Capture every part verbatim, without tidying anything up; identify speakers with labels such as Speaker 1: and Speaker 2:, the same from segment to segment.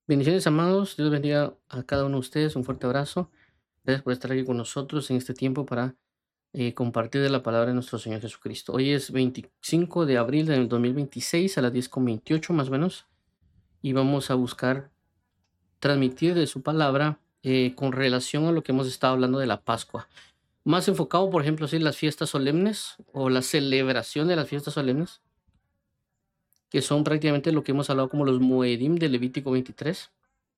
Speaker 1: Bendiciones, amados. Dios bendiga a cada uno de ustedes. Un fuerte abrazo. Gracias por estar aquí con nosotros en este tiempo para eh, compartir de la palabra de nuestro Señor Jesucristo. Hoy es veinticinco de abril del dos mil veintiséis a las diez con veintiocho más o menos. Y vamos a buscar transmitir de su palabra eh, con relación a lo que hemos estado hablando de la Pascua. Más enfocado, por ejemplo, sí, las fiestas solemnes o la celebración de las fiestas solemnes, que son prácticamente lo que hemos hablado como los Moedim de Levítico veintitrés.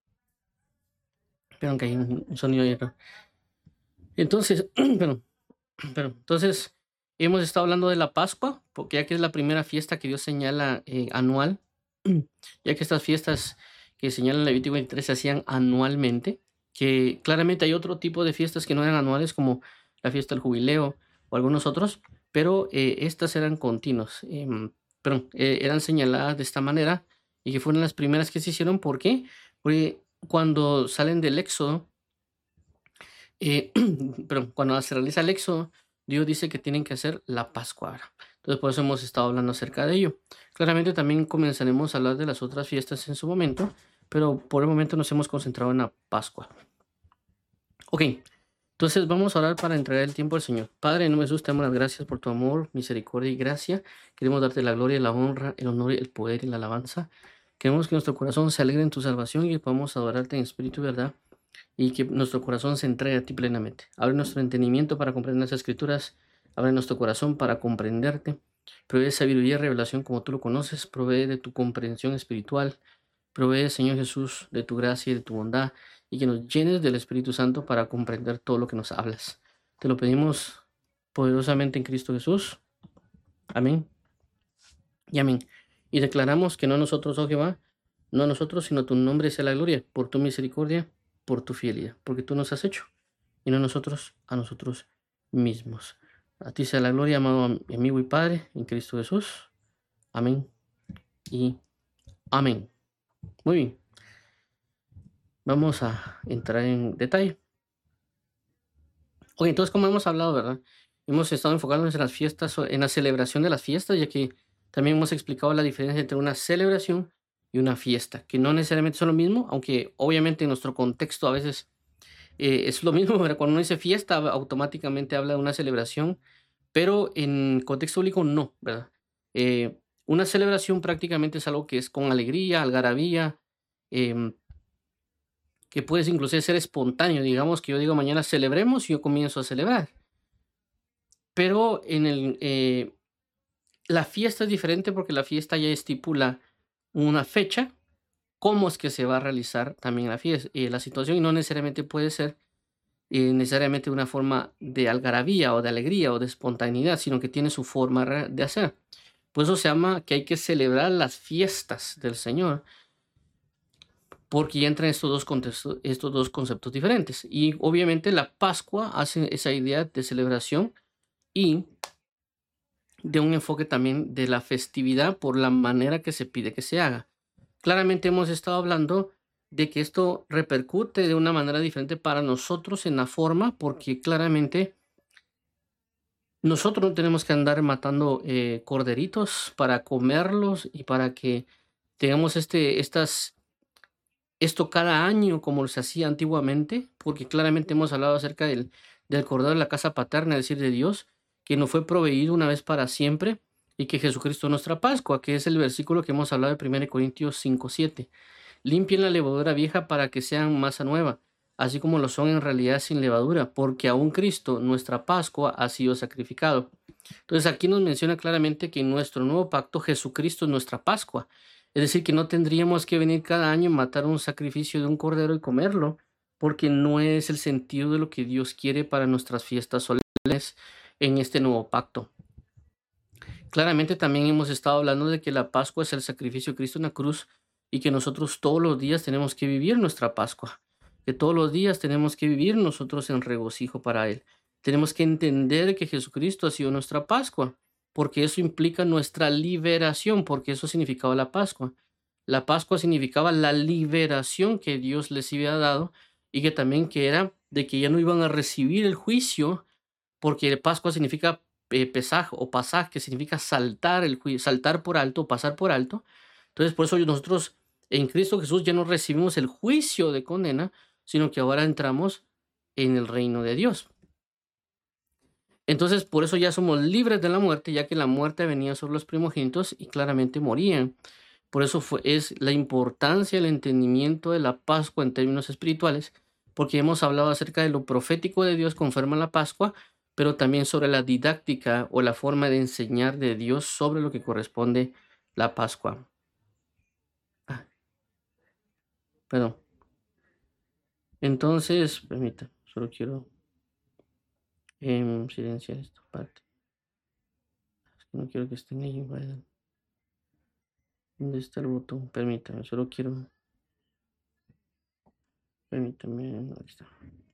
Speaker 1: Pero aunque hay un, un sonido ahí raro. Entonces, pero, pero, entonces, hemos estado hablando de la Pascua, porque ya que es la primera fiesta que Dios señala eh, anual, ya que estas fiestas que señalan Levítico veintitrés se hacían anualmente, que claramente hay otro tipo de fiestas que no eran anuales, como la fiesta del jubileo o algunos otros, pero eh, estas eran continuas, em, perdón, eh, eran señaladas de esta manera y que fueron las primeras que se hicieron. ¿Por qué? Porque cuando salen del Éxodo, eh, pero cuando se realiza el éxodo, Dios dice que tienen que hacer la Pascua ahora. Entonces, por eso hemos estado hablando acerca de ello. Claramente también comenzaremos a hablar de las otras fiestas en su momento, pero por el momento nos hemos concentrado en la Pascua. Ok, entonces vamos a orar para entregar el tiempo al Señor. Padre, en nombre de Jesús, te damos las gracias por tu amor, misericordia y gracia. Queremos darte la gloria, la honra, el honor, el poder y la alabanza. Queremos que nuestro corazón se alegre en tu salvación y que podamos adorarte en espíritu y verdad, y que nuestro corazón se entregue a ti plenamente. Abre nuestro entendimiento para comprender las escrituras, abre nuestro corazón para comprenderte. Provee sabiduría y revelación como tú lo conoces, provee de tu comprensión espiritual, provee, Señor Jesús, de tu gracia y de tu bondad, y que nos llenes del Espíritu Santo para comprender todo lo que nos hablas. Te lo pedimos poderosamente en Cristo Jesús. Amén y amén. Y declaramos que no a nosotros, oh Jehová, no a nosotros, sino a tu nombre sea la gloria, por tu misericordia, por tu fidelidad, porque tú nos has hecho, y no nosotros a nosotros mismos. A ti sea la gloria, amado amigo y Padre, en Cristo Jesús. Amén y amén. Muy bien, vamos a entrar en detalle. Oye, entonces, como hemos hablado, ¿verdad? Hemos estado enfocándonos en las fiestas, o en la celebración de las fiestas, ya que también hemos explicado la diferencia entre una celebración y una fiesta, que no necesariamente son lo mismo, aunque obviamente en nuestro contexto a veces eh, es lo mismo, ¿verdad? Cuando uno dice fiesta, automáticamente habla de una celebración, pero en contexto bíblico no, ¿verdad? Eh, una celebración prácticamente es algo que es con alegría, algarabía, em, que puedes incluso ser espontáneo. Digamos que yo digo mañana celebremos y yo comienzo a celebrar. Pero en el, eh, la fiesta es diferente porque la fiesta ya estipula una fecha, cómo es que se va a realizar también la fiesta, eh, la situación, y no necesariamente puede ser eh, necesariamente una forma de algarabía o de alegría o de espontaneidad, sino que tiene su forma re- de hacer. Por eso se llama que hay que celebrar las fiestas del Señor, porque ya entran estos dos contextos, estos dos conceptos diferentes. Y obviamente la Pascua hace esa idea de celebración y de un enfoque también de la festividad por la manera que se pide que se haga. Claramente hemos estado hablando de que esto repercute de una manera diferente para nosotros en la forma, porque claramente nosotros no tenemos que andar matando eh, corderitos para comerlos y para que tengamos este, estas, esto cada año como se hacía antiguamente, porque claramente hemos hablado acerca del, del cordero de la casa paterna, es decir, de Dios, que nos fue proveído una vez para siempre, y que Jesucristo es nuestra Pascua, que es el versículo que hemos hablado de primera Corintios cinco siete. Limpien la levadura vieja para que sean masa nueva, así como lo son en realidad sin levadura, porque aún Cristo, nuestra Pascua, ha sido sacrificado. Entonces aquí nos menciona claramente que en nuestro nuevo pacto Jesucristo es nuestra Pascua. Es decir, que no tendríamos que venir cada año, matar un sacrificio de un cordero y comerlo, porque no es el sentido de lo que Dios quiere para nuestras fiestas solemnes en este nuevo pacto. Claramente también hemos estado hablando de que la Pascua es el sacrificio de Cristo en la cruz, y que nosotros todos los días tenemos que vivir nuestra Pascua, que todos los días tenemos que vivir nosotros en regocijo para Él. Tenemos que entender que Jesucristo ha sido nuestra Pascua, porque eso implica nuestra liberación, porque eso significaba la Pascua. La Pascua significaba la liberación que Dios les había dado, y que también que era de que ya no iban a recibir el juicio, porque Pascua significa eh, pesaj o pasaj, que significa saltar, el, jui- saltar por alto, pasar por alto. Entonces, por eso nosotros En Cristo Jesús ya no recibimos el juicio de condena, sino que ahora entramos en el reino de Dios. Entonces, por eso ya somos libres de la muerte, ya que la muerte venía sobre los primogénitos y claramente morían. Por eso fue, es la importancia, el entendimiento de la Pascua en términos espirituales, porque hemos hablado acerca de lo profético de Dios conforme a la Pascua, pero también sobre la didáctica o la forma de enseñar de Dios sobre lo que corresponde la Pascua. Ah, perdón. Entonces, permita, solo quiero em, silenciar esta parte. Es que no quiero que estén ahí. Vaya. ¿Dónde está el botón? Permítame, solo quiero. Permítame, aquí está.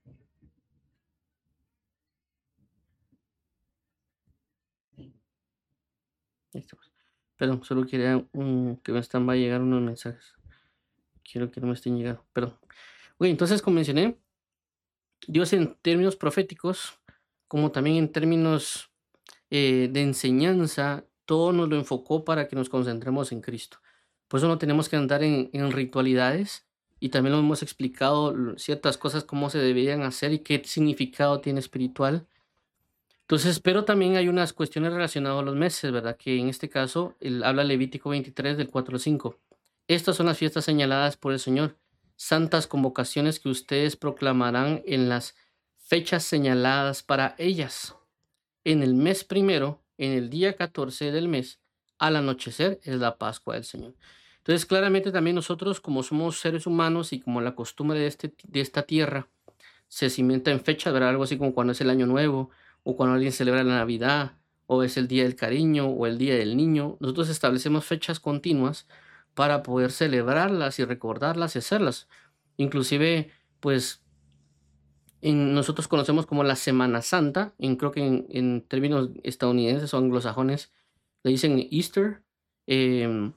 Speaker 1: Ahí está. Perdón, solo quería un, que me están, va a llegar unos mensajes. Quiero que no me estén llegando, perdón. Oye, entonces, como mencioné, Dios en términos proféticos, como también en términos eh, de enseñanza, todo nos lo enfocó para que nos concentremos en Cristo. Por eso no tenemos que andar en, en ritualidades y también lo hemos explicado l- ciertas cosas, cómo se deberían hacer y qué significado tiene espiritual. Entonces, pero también hay unas cuestiones relacionadas a los meses, ¿verdad? Que en este caso el, habla Levítico veintitrés del cuatro al cinco. Estas son las fiestas señaladas por el Señor, santas convocaciones que ustedes proclamarán en las fechas señaladas para ellas. En el mes primero, en el día catorce del mes, al anochecer, es la Pascua del Señor. Entonces, claramente también nosotros, como somos seres humanos y como la costumbre de, este, de esta tierra, se cimienta en fechas, ¿verdad? Algo así como cuando es el Año Nuevo, o cuando alguien celebra la Navidad, o es el Día del Cariño, o el Día del Niño. Nosotros establecemos fechas continuas para poder celebrarlas y recordarlas y hacerlas. Inclusive, pues, en, nosotros conocemos como la Semana Santa, en, creo que en, en términos estadounidenses o anglosajones le dicen Easter, em,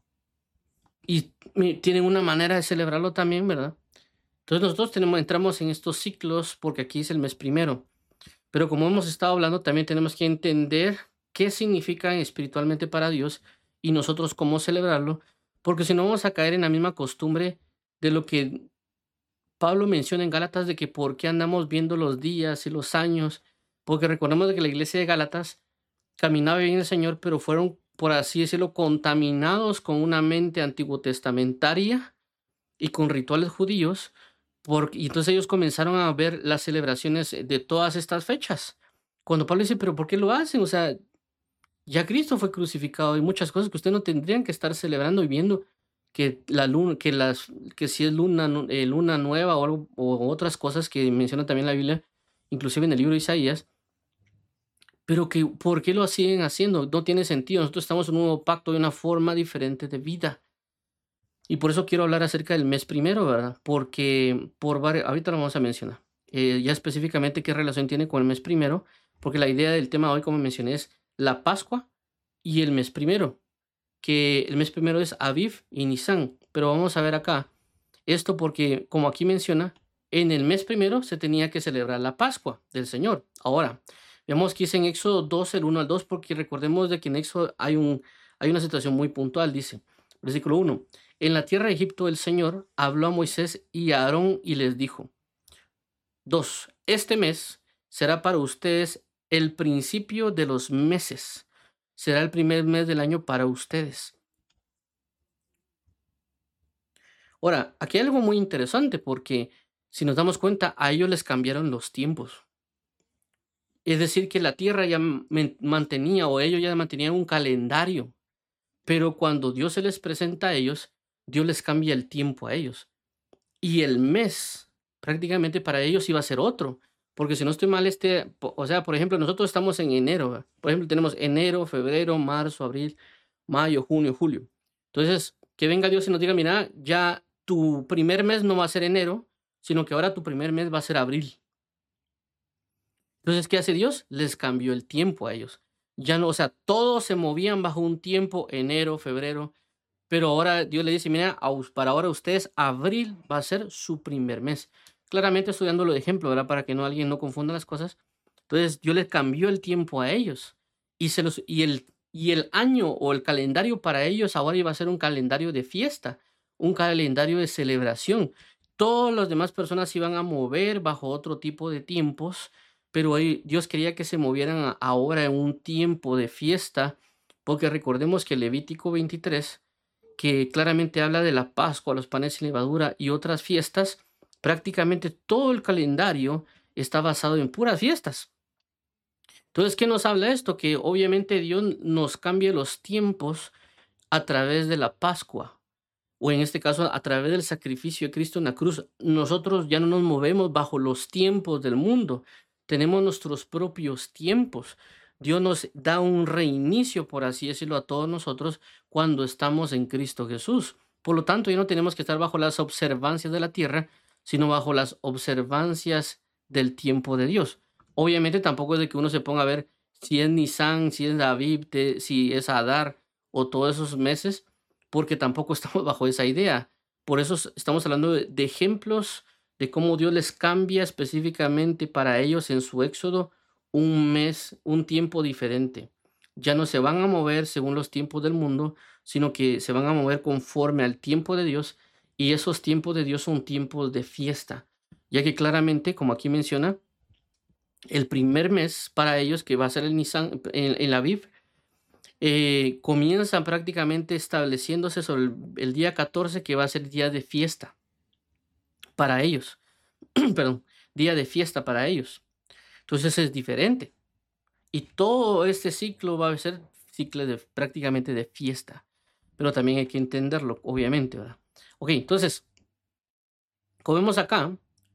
Speaker 1: y mi- tienen una manera de celebrarlo también, ¿verdad? Entonces nosotros tenemos, entramos en estos ciclos porque aquí es el mes primero. Pero como hemos estado hablando, también tenemos que entender qué significa espiritualmente para Dios y nosotros cómo celebrarlo, porque si no vamos a caer en la misma costumbre de lo que Pablo menciona en Gálatas de que por qué andamos viendo los días y los años, porque recordemos de que la iglesia de Gálatas caminaba bien el Señor, pero fueron, por así decirlo, contaminados con una mente antiguo testamentaria y con rituales judíos, porque, y entonces ellos comenzaron a ver las celebraciones de todas estas fechas. Cuando Pablo dice, pero ¿por qué lo hacen? O sea, ya Cristo fue crucificado y muchas cosas que ustedes no tendrían que estar celebrando y viendo que la luna, que las, que si es luna, nu- eh, luna nueva o algo, o otras cosas que menciona también la Biblia, inclusive en el libro de Isaías, pero que ¿por qué lo siguen haciendo? No tiene sentido. Nosotros estamos en un nuevo pacto y una forma diferente de vida. Y por eso quiero hablar acerca del mes primero, ¿verdad? Porque por varios, ahorita lo vamos a mencionar. Eh, ya específicamente qué relación tiene con el mes primero, porque la idea del tema de hoy, como mencioné, es la Pascua y el mes primero, que el mes primero es Aviv y Nisan. Pero vamos a ver acá esto porque, como aquí menciona, en el mes primero se tenía que celebrar la Pascua del Señor. Ahora, vemos que es en Éxodo dos, el uno al dos, porque recordemos de que en Éxodo hay, un, hay una situación muy puntual, dice, versículo uno. En la tierra de Egipto el Señor habló a Moisés y a Aarón y les dijo, dos, este mes será para ustedes el principio de los meses. Será el primer mes del año para ustedes. Ahora, aquí hay algo muy interesante porque si nos damos cuenta, a ellos les cambiaron los tiempos. Es decir, que la tierra ya men- mantenía o ellos ya mantenían un calendario, pero cuando Dios se les presenta a ellos, Dios les cambia el tiempo a ellos. Y el mes, prácticamente para ellos iba a ser otro, porque si no estoy mal, este, po- o sea, por ejemplo, nosotros estamos en enero, ¿verdad? Por ejemplo, tenemos enero, febrero, marzo, abril, mayo, junio, julio. Entonces, que venga Dios y nos diga, mira, ya tu primer mes no va a ser enero, sino que ahora tu primer mes va a ser abril. Entonces, ¿qué hace Dios? Les cambió el tiempo a ellos. Ya no, o sea, todos se movían bajo un tiempo, enero, febrero, pero ahora Dios le dice, mira, a us- para ahora ustedes, abril va a ser su primer mes. Claramente estoy dándolo de ejemplo, ¿verdad? Para que no alguien no confunda las cosas. Entonces, Dios les cambió el tiempo a ellos. Y, se los, y, el, y el año o el calendario para ellos ahora iba a ser un calendario de fiesta. un calendario de celebración. Todas las demás personas se iban a mover bajo otro tipo de tiempos, pero ahí Dios quería que se movieran a- ahora en un tiempo de fiesta, porque recordemos que Levítico veintitrés, que claramente habla de la Pascua, los panes sin levadura y otras fiestas, prácticamente todo el calendario está basado en puras fiestas. Entonces, ¿qué nos habla esto? Que obviamente Dios nos cambia los tiempos a través de la Pascua, o en este caso a través del sacrificio de Cristo en la cruz. Nosotros ya no nos movemos bajo los tiempos del mundo, tenemos nuestros propios tiempos. Dios nos da un reinicio, por así decirlo, a todos nosotros cuando estamos en Cristo Jesús. Por lo tanto, ya no tenemos que estar bajo las observancias de la tierra, sino bajo las observancias del tiempo de Dios. Obviamente tampoco es de que uno se ponga a ver si es Nisan, si es David, te- si es Adar o todos esos meses, porque tampoco estamos bajo esa idea. Por eso es- estamos hablando de, de ejemplos de cómo Dios les cambia específicamente para ellos en su éxodo un mes, un tiempo diferente. Ya no se van a mover según los tiempos del mundo, sino que se van a mover conforme al tiempo de Dios, y esos tiempos de Dios son tiempos de fiesta, ya que claramente, como aquí menciona, el primer mes para ellos, que va a ser el Nisan, en, en la Aviv, eh, comienzan prácticamente estableciéndose sobre el, el día catorce, que va a ser día de fiesta para ellos. Perdón, día de fiesta para ellos. Entonces es diferente. Y todo este ciclo va a ser ciclo de prácticamente de fiesta. Pero también hay que entenderlo, obviamente, ¿verdad? Ok, entonces, como vemos acá,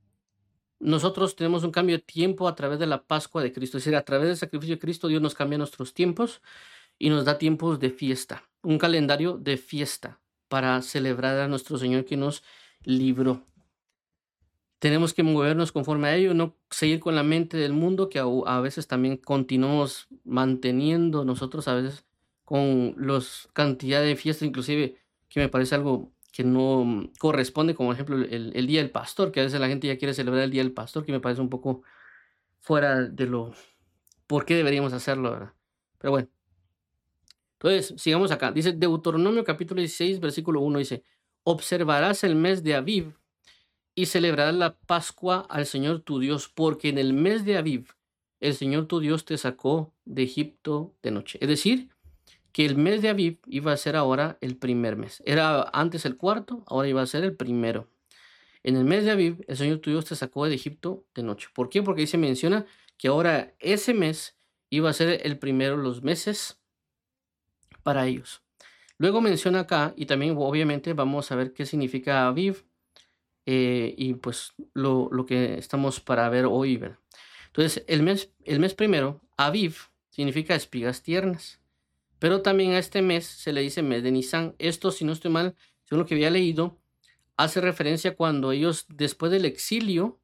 Speaker 1: nosotros tenemos un cambio de tiempo a través de la Pascua de Cristo. Es decir, a través del sacrificio de Cristo, Dios nos cambia nuestros tiempos y nos da tiempos de fiesta, un calendario de fiesta para celebrar a nuestro Señor que nos libró. Tenemos que movernos conforme a ello, no seguir con la mente del mundo, que a, a veces también continuamos manteniendo nosotros, a veces con los cantidad de fiestas, inclusive, que me parece algo que no mm, corresponde, como ejemplo el, el Día del Pastor, que a veces la gente ya quiere celebrar el Día del Pastor, que me parece un poco fuera de lo, por qué deberíamos hacerlo, ¿verdad? Pero bueno. Entonces, sigamos acá. Dice Deuteronomio capítulo dieciséis, versículo uno, dice, observarás el mes de Aviv y celebrarás la Pascua al Señor tu Dios, porque en el mes de Aviv el Señor tu Dios te sacó de Egipto de noche. Es decir, que el mes de Aviv iba a ser ahora el primer mes. Era antes el cuarto, ahora iba a ser el primero. En el mes de Aviv el Señor tu Dios te sacó de Egipto de noche. ¿Por qué? Porque ahí se menciona que ahora ese mes iba a ser el primero de los meses para ellos. Luego menciona acá, y también obviamente vamos a ver qué significa Aviv, eh, y pues lo, lo que estamos para ver hoy, ¿verdad? Entonces, el mes, el mes primero, Aviv, significa espigas tiernas, pero también a este mes se le dice mes de Nisan. Esto, si no estoy mal, según lo que había leído, hace referencia cuando ellos, después del exilio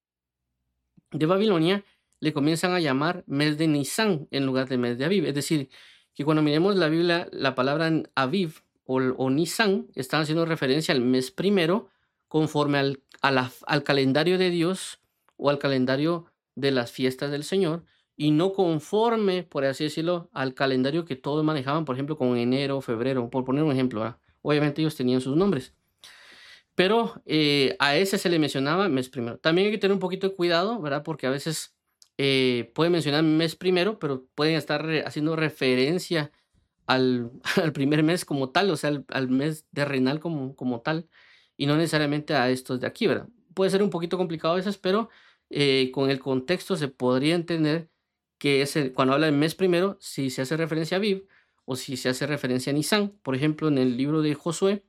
Speaker 1: de Babilonia, le comienzan a llamar mes de Nisan en lugar de mes de Aviv. Es decir, que cuando miremos la Biblia, la palabra en Aviv o, o Nisan están haciendo referencia al mes primero conforme al, a la- al calendario de Dios o al calendario de las fiestas del Señor, y no conforme, por así decirlo, al calendario que todos manejaban, por ejemplo, con enero, febrero, por poner un ejemplo, ¿verdad? Obviamente ellos tenían sus nombres. Pero, eh, a ese se le mencionaba mes primero. También hay que tener un poquito de cuidado, ¿verdad? Porque a veces, eh, puede mencionar mes primero, pero pueden estar re haciendo referencia al al primer mes como tal, o sea, al al mes terrenal como como tal, y no necesariamente a estos de aquí, ¿verdad? Puede ser un poquito complicado a veces, pero, eh, con el contexto se podría entender que ese cuando habla del mes primero, si se hace referencia a Aviv o si se hace referencia a Nisán. Por ejemplo, en el libro de Josué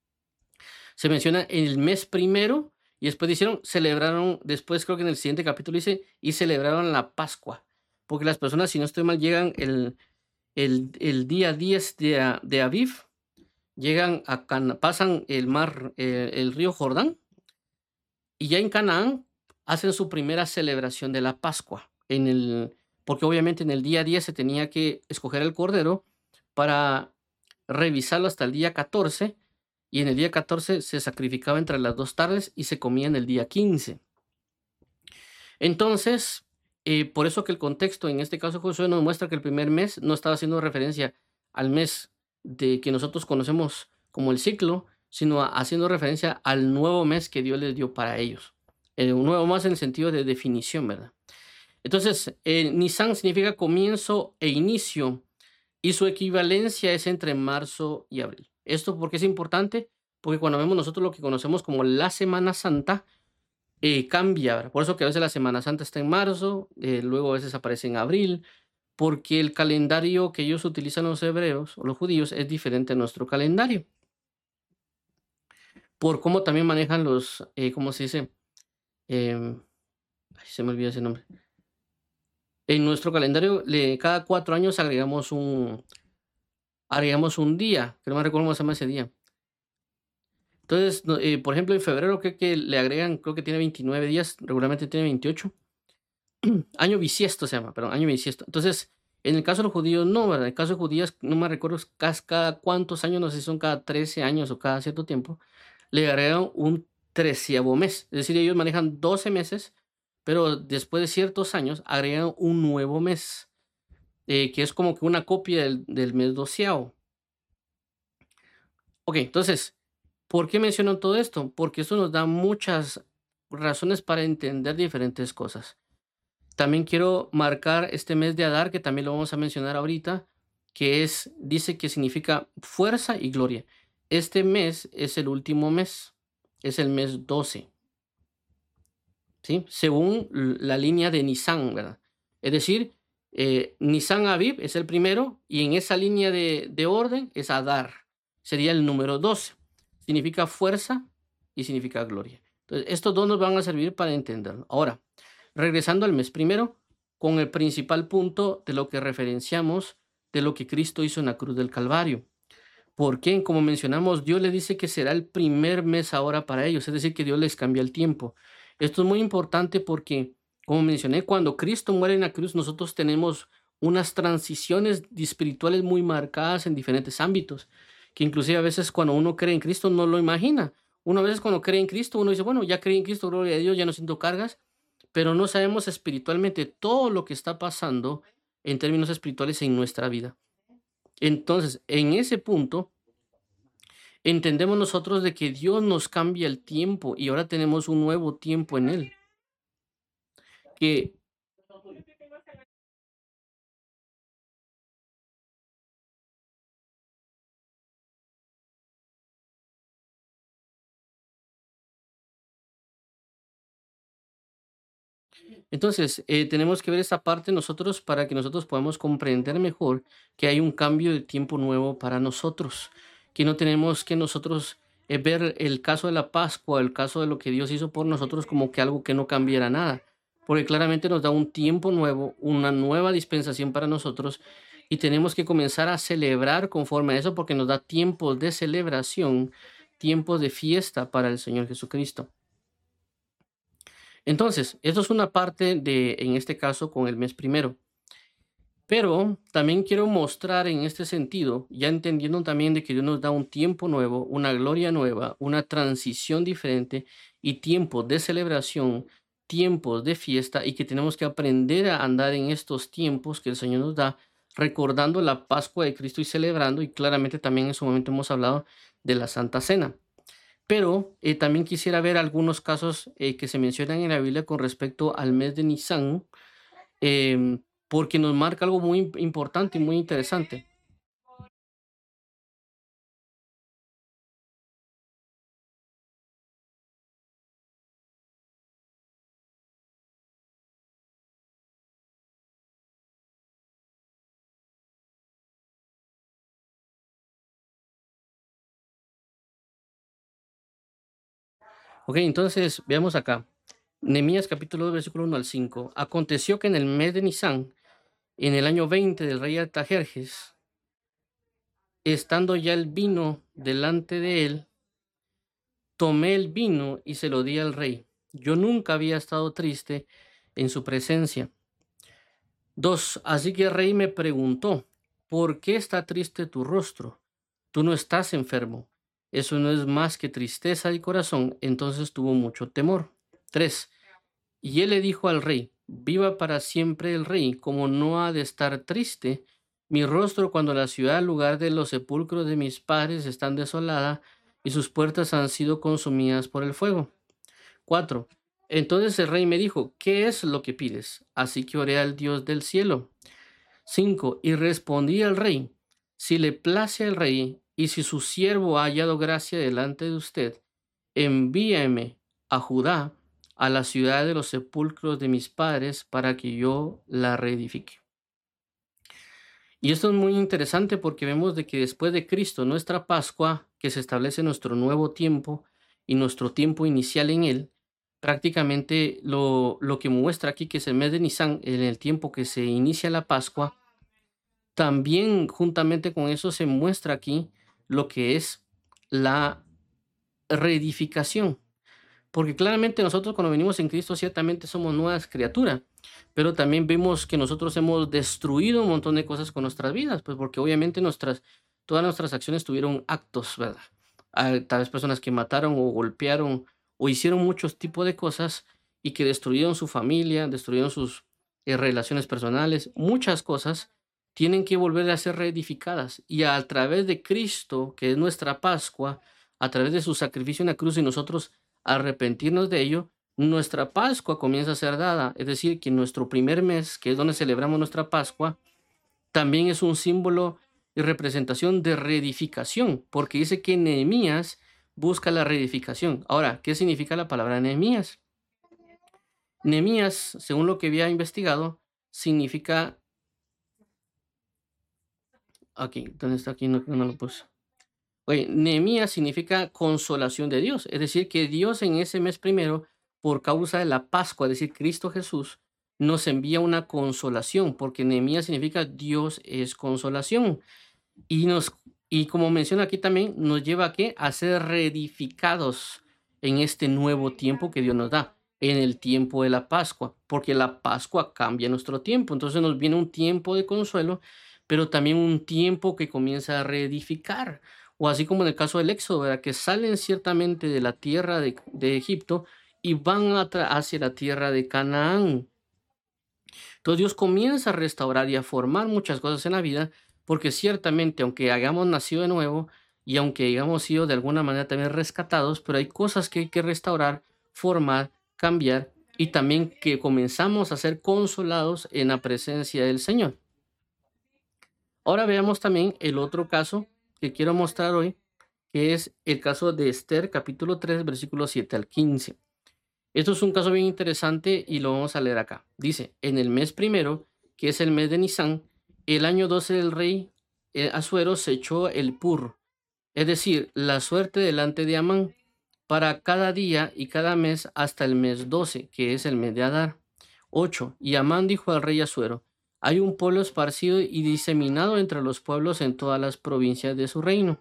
Speaker 1: se menciona el mes primero y después dijeron, celebraron, después creo que en el siguiente capítulo dice, y celebraron la Pascua, porque las personas, si no estoy mal, llegan el, el, el día diez de, a- de Aviv, llegan a Cana- pasan el mar, eh, el río Jordán, y ya en Canaán hacen su primera celebración de la Pascua, en el, porque obviamente en el día diez se tenía que escoger el cordero para revisarlo hasta el día catorce, y en el día catorce se sacrificaba entre las dos tardes y se comía en el día quince. Entonces, eh, por eso que el contexto, en este caso Josué nos muestra que el primer mes no estaba haciendo referencia al mes de que nosotros conocemos como el ciclo, sino a- haciendo referencia al nuevo mes que Dios les dio para ellos. Eh, un nuevo mes en el sentido de definición, ¿verdad? Entonces, eh, Nisan significa comienzo e inicio y su equivalencia es entre marzo y abril. ¿Esto por qué es importante? Porque cuando vemos nosotros lo que conocemos como la Semana Santa, eh, cambia, ¿verdad? Por eso que a veces la Semana Santa está en marzo, eh, luego a veces aparece en abril, porque el calendario que ellos utilizan los hebreos o los judíos es diferente a nuestro calendario, por cómo también manejan los, eh, ¿cómo se dice? Em, ay, se me olvida ese nombre. En nuestro calendario, le, cada cuatro años agregamos un, agregamos un día, que no me recuerdo cómo se llama ese día. Entonces, no, eh, por ejemplo, en febrero creo que le agregan, creo que tiene veintinueve días, regularmente tiene veintiocho. Año bisiesto se llama, perdón, año bisiesto. Entonces, en el caso de los judíos, no, ¿verdad? En el caso de judíos, no me recuerdo cas- cada cuántos años, no sé si son cada trece años o cada cierto tiempo, le agregan un treceavo mes. Es decir, ellos manejan doce meses, pero después de ciertos años agregan un nuevo mes, eh, que es como que una copia del, del mes doceavo. Ok, entonces, ¿por qué menciono todo esto? Porque eso nos da muchas razones para entender diferentes cosas. También quiero marcar este mes de Adar, que también lo vamos a mencionar ahorita, que es, dice que significa fuerza y gloria. Este mes es el último mes, es el mes doce, ¿sí? Según l- la línea de Nisan, ¿verdad? Es decir, eh, Nisan Aviv es el primero y en esa línea de, de orden es Adar, sería el número doce. Significa fuerza y significa gloria. Entonces, estos dos nos van a servir para entenderlo. Ahora, regresando al mes primero, con el principal punto de lo que referenciamos de lo que Cristo hizo en la cruz del Calvario. Porque, como mencionamos, Dios le dice que será el primer mes ahora para ellos, es decir, que Dios les cambia el tiempo. Esto es muy importante porque, como mencioné, cuando Cristo muere en la cruz, nosotros tenemos unas transiciones espirituales muy marcadas en diferentes ámbitos, que inclusive a veces cuando uno cree en Cristo no lo imagina. Uno a veces cuando cree en Cristo, uno dice, bueno, ya creí en Cristo, gloria a Dios, ya no siento cargas, pero no sabemos espiritualmente todo lo que está pasando en términos espirituales en nuestra vida. Entonces, en ese punto, entendemos nosotros de que Dios nos cambia el tiempo y ahora tenemos un nuevo tiempo en Él. Que entonces eh, tenemos que ver esa parte nosotros para que nosotros podamos comprender mejor que hay un cambio de tiempo nuevo para nosotros, que no tenemos que nosotros eh, ver el caso de la Pascua, el caso de lo que Dios hizo por nosotros como que algo que no cambiara nada, porque claramente nos da un tiempo nuevo, una nueva dispensación para nosotros y tenemos que comenzar a celebrar conforme a eso porque nos da tiempos de celebración, tiempos de fiesta para el Señor Jesucristo. Entonces, esto es una parte de, en este caso, con el mes primero. Pero también quiero mostrar en este sentido, ya entendiendo también de que Dios nos da un tiempo nuevo, una gloria nueva, una transición diferente y tiempos de celebración, tiempos de fiesta y que tenemos que aprender a andar en estos tiempos que el Señor nos da, recordando la Pascua de Cristo y celebrando, y claramente también en su momento hemos hablado de la Santa Cena. Pero eh, también quisiera ver algunos casos eh, que se mencionan en la Biblia con respecto al mes de Nisan, em, porque nos marca algo muy im- importante y muy interesante. Ok, entonces veamos acá. Nehemías capítulo dos, versículo uno al cinco. Aconteció que en el mes de Nisan, en el año veinte del rey Artajerjes, estando ya el vino delante de él, tomé el vino y se lo di al rey. Yo nunca había estado triste en su presencia. Dos, así que el rey me preguntó, ¿por qué está triste tu rostro? Tú no estás enfermo. Eso no es más que tristeza de corazón. Entonces tuvo mucho temor. Tres, y él le dijo al rey, viva para siempre el rey, como no ha de estar triste mi rostro cuando la ciudad, lugar de los sepulcros de mis padres, están desolada, y sus puertas han sido consumidas por el fuego. cuatro. Entonces el rey me dijo, ¿qué es lo que pides? Así que oré al Dios del cielo. cinco. Y respondí al rey, si le place al rey y si su siervo ha hallado gracia delante de usted, envíeme a Judá, a la ciudad de los sepulcros de mis padres, para que yo la reedifique. Y esto es muy interesante porque vemos de que después de Cristo, nuestra Pascua, que se establece nuestro nuevo tiempo y nuestro tiempo inicial en él, prácticamente lo, lo que muestra aquí, que es el mes de Nisan, en el tiempo que se inicia la Pascua, también juntamente con eso se muestra aquí lo que es la reedificación. Porque claramente nosotros cuando venimos en Cristo ciertamente somos nuevas criaturas, pero también vemos que nosotros hemos destruido un montón de cosas con nuestras vidas, pues porque obviamente nuestras, todas nuestras acciones tuvieron actos, ¿verdad? Ah, tal vez personas que mataron o golpearon o hicieron muchos tipos de cosas y que destruyeron su familia, destruyeron sus eh, relaciones personales, muchas cosas tienen que volver a ser reedificadas y a través de Cristo, que es nuestra Pascua, a través de su sacrificio en la cruz y nosotros arrepentirnos de ello, nuestra Pascua comienza a ser dada. Es decir, que nuestro primer mes, que es donde celebramos nuestra Pascua, también es un símbolo y representación de reedificación, porque dice que Nehemías busca la reedificación. Ahora, ¿qué significa la palabra Nehemías? Nehemías, según lo que había investigado, significa... Aquí, ¿dónde está? Aquí no, no lo puse. Oye, Nehemías significa consolación de Dios, es decir, que Dios en ese mes primero, por causa de la Pascua, es decir, Cristo Jesús, nos envía una consolación, porque Nehemías significa Dios es consolación. Y, nos, y como menciona aquí también, nos lleva a, ¿qué? A ser reedificados en este nuevo tiempo que Dios nos da, en el tiempo de la Pascua, porque la Pascua cambia nuestro tiempo. Entonces nos viene un tiempo de consuelo, pero también un tiempo que comienza a reedificar. O así como en el caso del Éxodo, ¿verdad? Que salen ciertamente de la tierra de, de Egipto y van hacia la tierra de Canaán. Entonces Dios comienza a restaurar y a formar muchas cosas en la vida, porque ciertamente, aunque hayamos nacido de nuevo y aunque hayamos sido de alguna manera también rescatados, pero hay cosas que hay que restaurar, formar, cambiar y también que comenzamos a ser consolados en la presencia del Señor. Ahora veamos también el otro caso que quiero mostrar hoy, que es el caso de Esther, capítulo tres, versículos siete al quince. Esto es un caso bien interesante y lo vamos a leer acá. Dice, en el mes primero, que es el mes de Nisan, el año doce del rey eh, Asuero se echó el pur, es decir, la suerte delante de Amán, para cada día y cada mes hasta el mes doce, que es el mes de Adar. ocho. Y Amán dijo al rey Asuero, hay un pueblo esparcido y diseminado entre los pueblos en todas las provincias de su reino.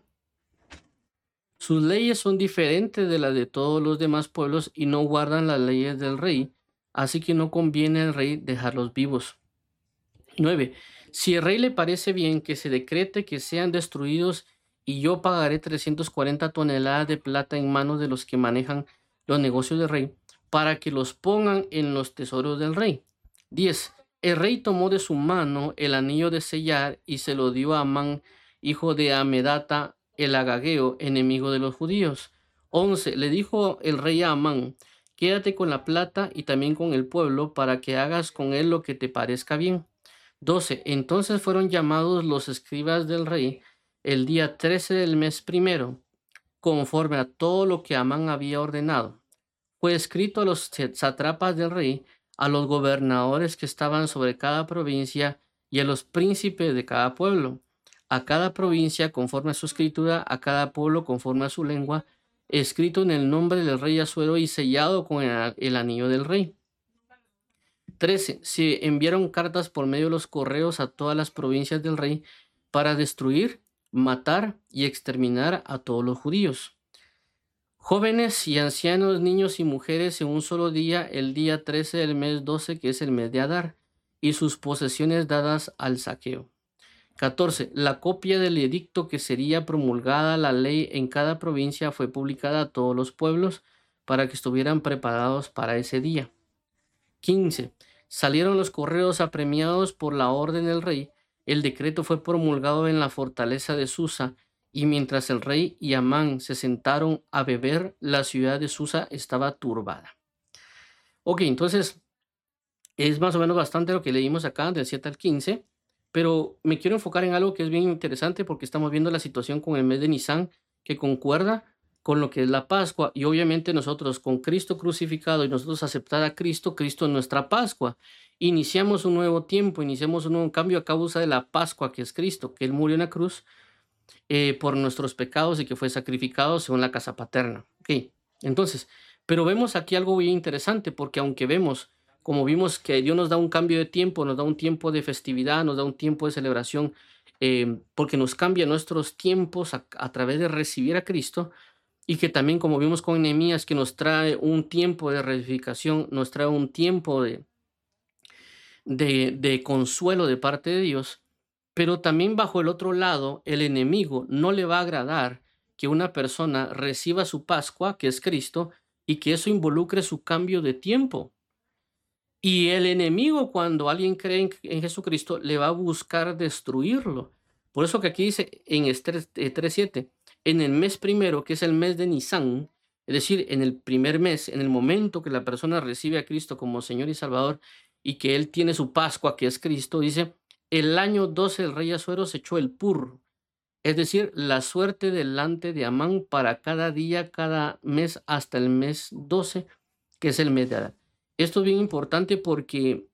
Speaker 1: Sus leyes son diferentes de las de todos los demás pueblos y no guardan las leyes del rey, así que no conviene al rey dejarlos vivos. nueve. Si el rey le parece bien que se decrete que sean destruidos y yo pagaré trescientas cuarenta toneladas de plata en manos de los que manejan los negocios del rey para que los pongan en los tesoros del rey. diez. El rey tomó de su mano el anillo de sellar y se lo dio a Amán, hijo de Amedata, el agageo, enemigo de los judíos. once. Le dijo el rey a Amán, quédate con la plata y también con el pueblo para que hagas con él lo que te parezca bien. doce. Entonces fueron llamados los escribas del rey el día trece del mes primero, conforme a todo lo que Amán había ordenado. Fue escrito a los sátrapas del rey, a los gobernadores que estaban sobre cada provincia y a los príncipes de cada pueblo, a cada provincia conforme a su escritura, a cada pueblo conforme a su lengua, escrito en el nombre del rey Asuero y sellado con el, el anillo del rey. trece. Se enviaron cartas por medio de los correos a todas las provincias del rey para destruir, matar y exterminar a todos los judíos. Jóvenes y ancianos, niños y mujeres en un solo día, el día trece del mes doce, que es el mes de Adar, y sus posesiones dadas al saqueo. catorce. La copia del edicto que sería promulgada la ley en cada provincia fue publicada a todos los pueblos para que estuvieran preparados para ese día. quince. Salieron los correos apremiados por la orden del rey. El decreto fue promulgado en la fortaleza de Susa y mientras el rey y Amán se sentaron a beber, la ciudad de Susa estaba turbada. Ok, entonces es más o menos bastante lo que leímos acá, del siete al quince, pero me quiero enfocar en algo que es bien interesante porque estamos viendo la situación con el mes de Nisan, que concuerda con lo que es la Pascua, y obviamente nosotros con Cristo crucificado y nosotros aceptar a Cristo, Cristo es nuestra Pascua. Iniciamos un nuevo tiempo, iniciamos un nuevo cambio a causa de la Pascua que es Cristo, que Él murió en la cruz eh, por nuestros pecados y que fue sacrificado según la casa paterna. Ok, entonces, pero vemos aquí algo muy interesante porque aunque vemos, como vimos que Dios nos da un cambio de tiempo, nos da un tiempo de festividad, nos da un tiempo de celebración, eh, porque nos cambia nuestros tiempos a, a través de recibir a Cristo, y que también como vimos con Nehemías que nos trae un tiempo de reedificación, nos trae un tiempo de, de, de consuelo de parte de Dios, pero también bajo el otro lado, el enemigo no le va a agradar que una persona reciba su Pascua, que es Cristo, y que eso involucre su cambio de tiempo. Y el enemigo, cuando alguien cree en, en Jesucristo, le va a buscar destruirlo. Por eso que aquí dice en Esther eh, tres siete, en el mes primero, que es el mes de Nisan, es decir, en el primer mes, en el momento que la persona recibe a Cristo como Señor y Salvador y que Él tiene su Pascua, que es Cristo, dice, el año doce el rey Asuero se echó el pur, es decir, la suerte delante de Amán para cada día, cada mes, hasta el mes doce, que es el mes de Adar. Esto es bien importante porque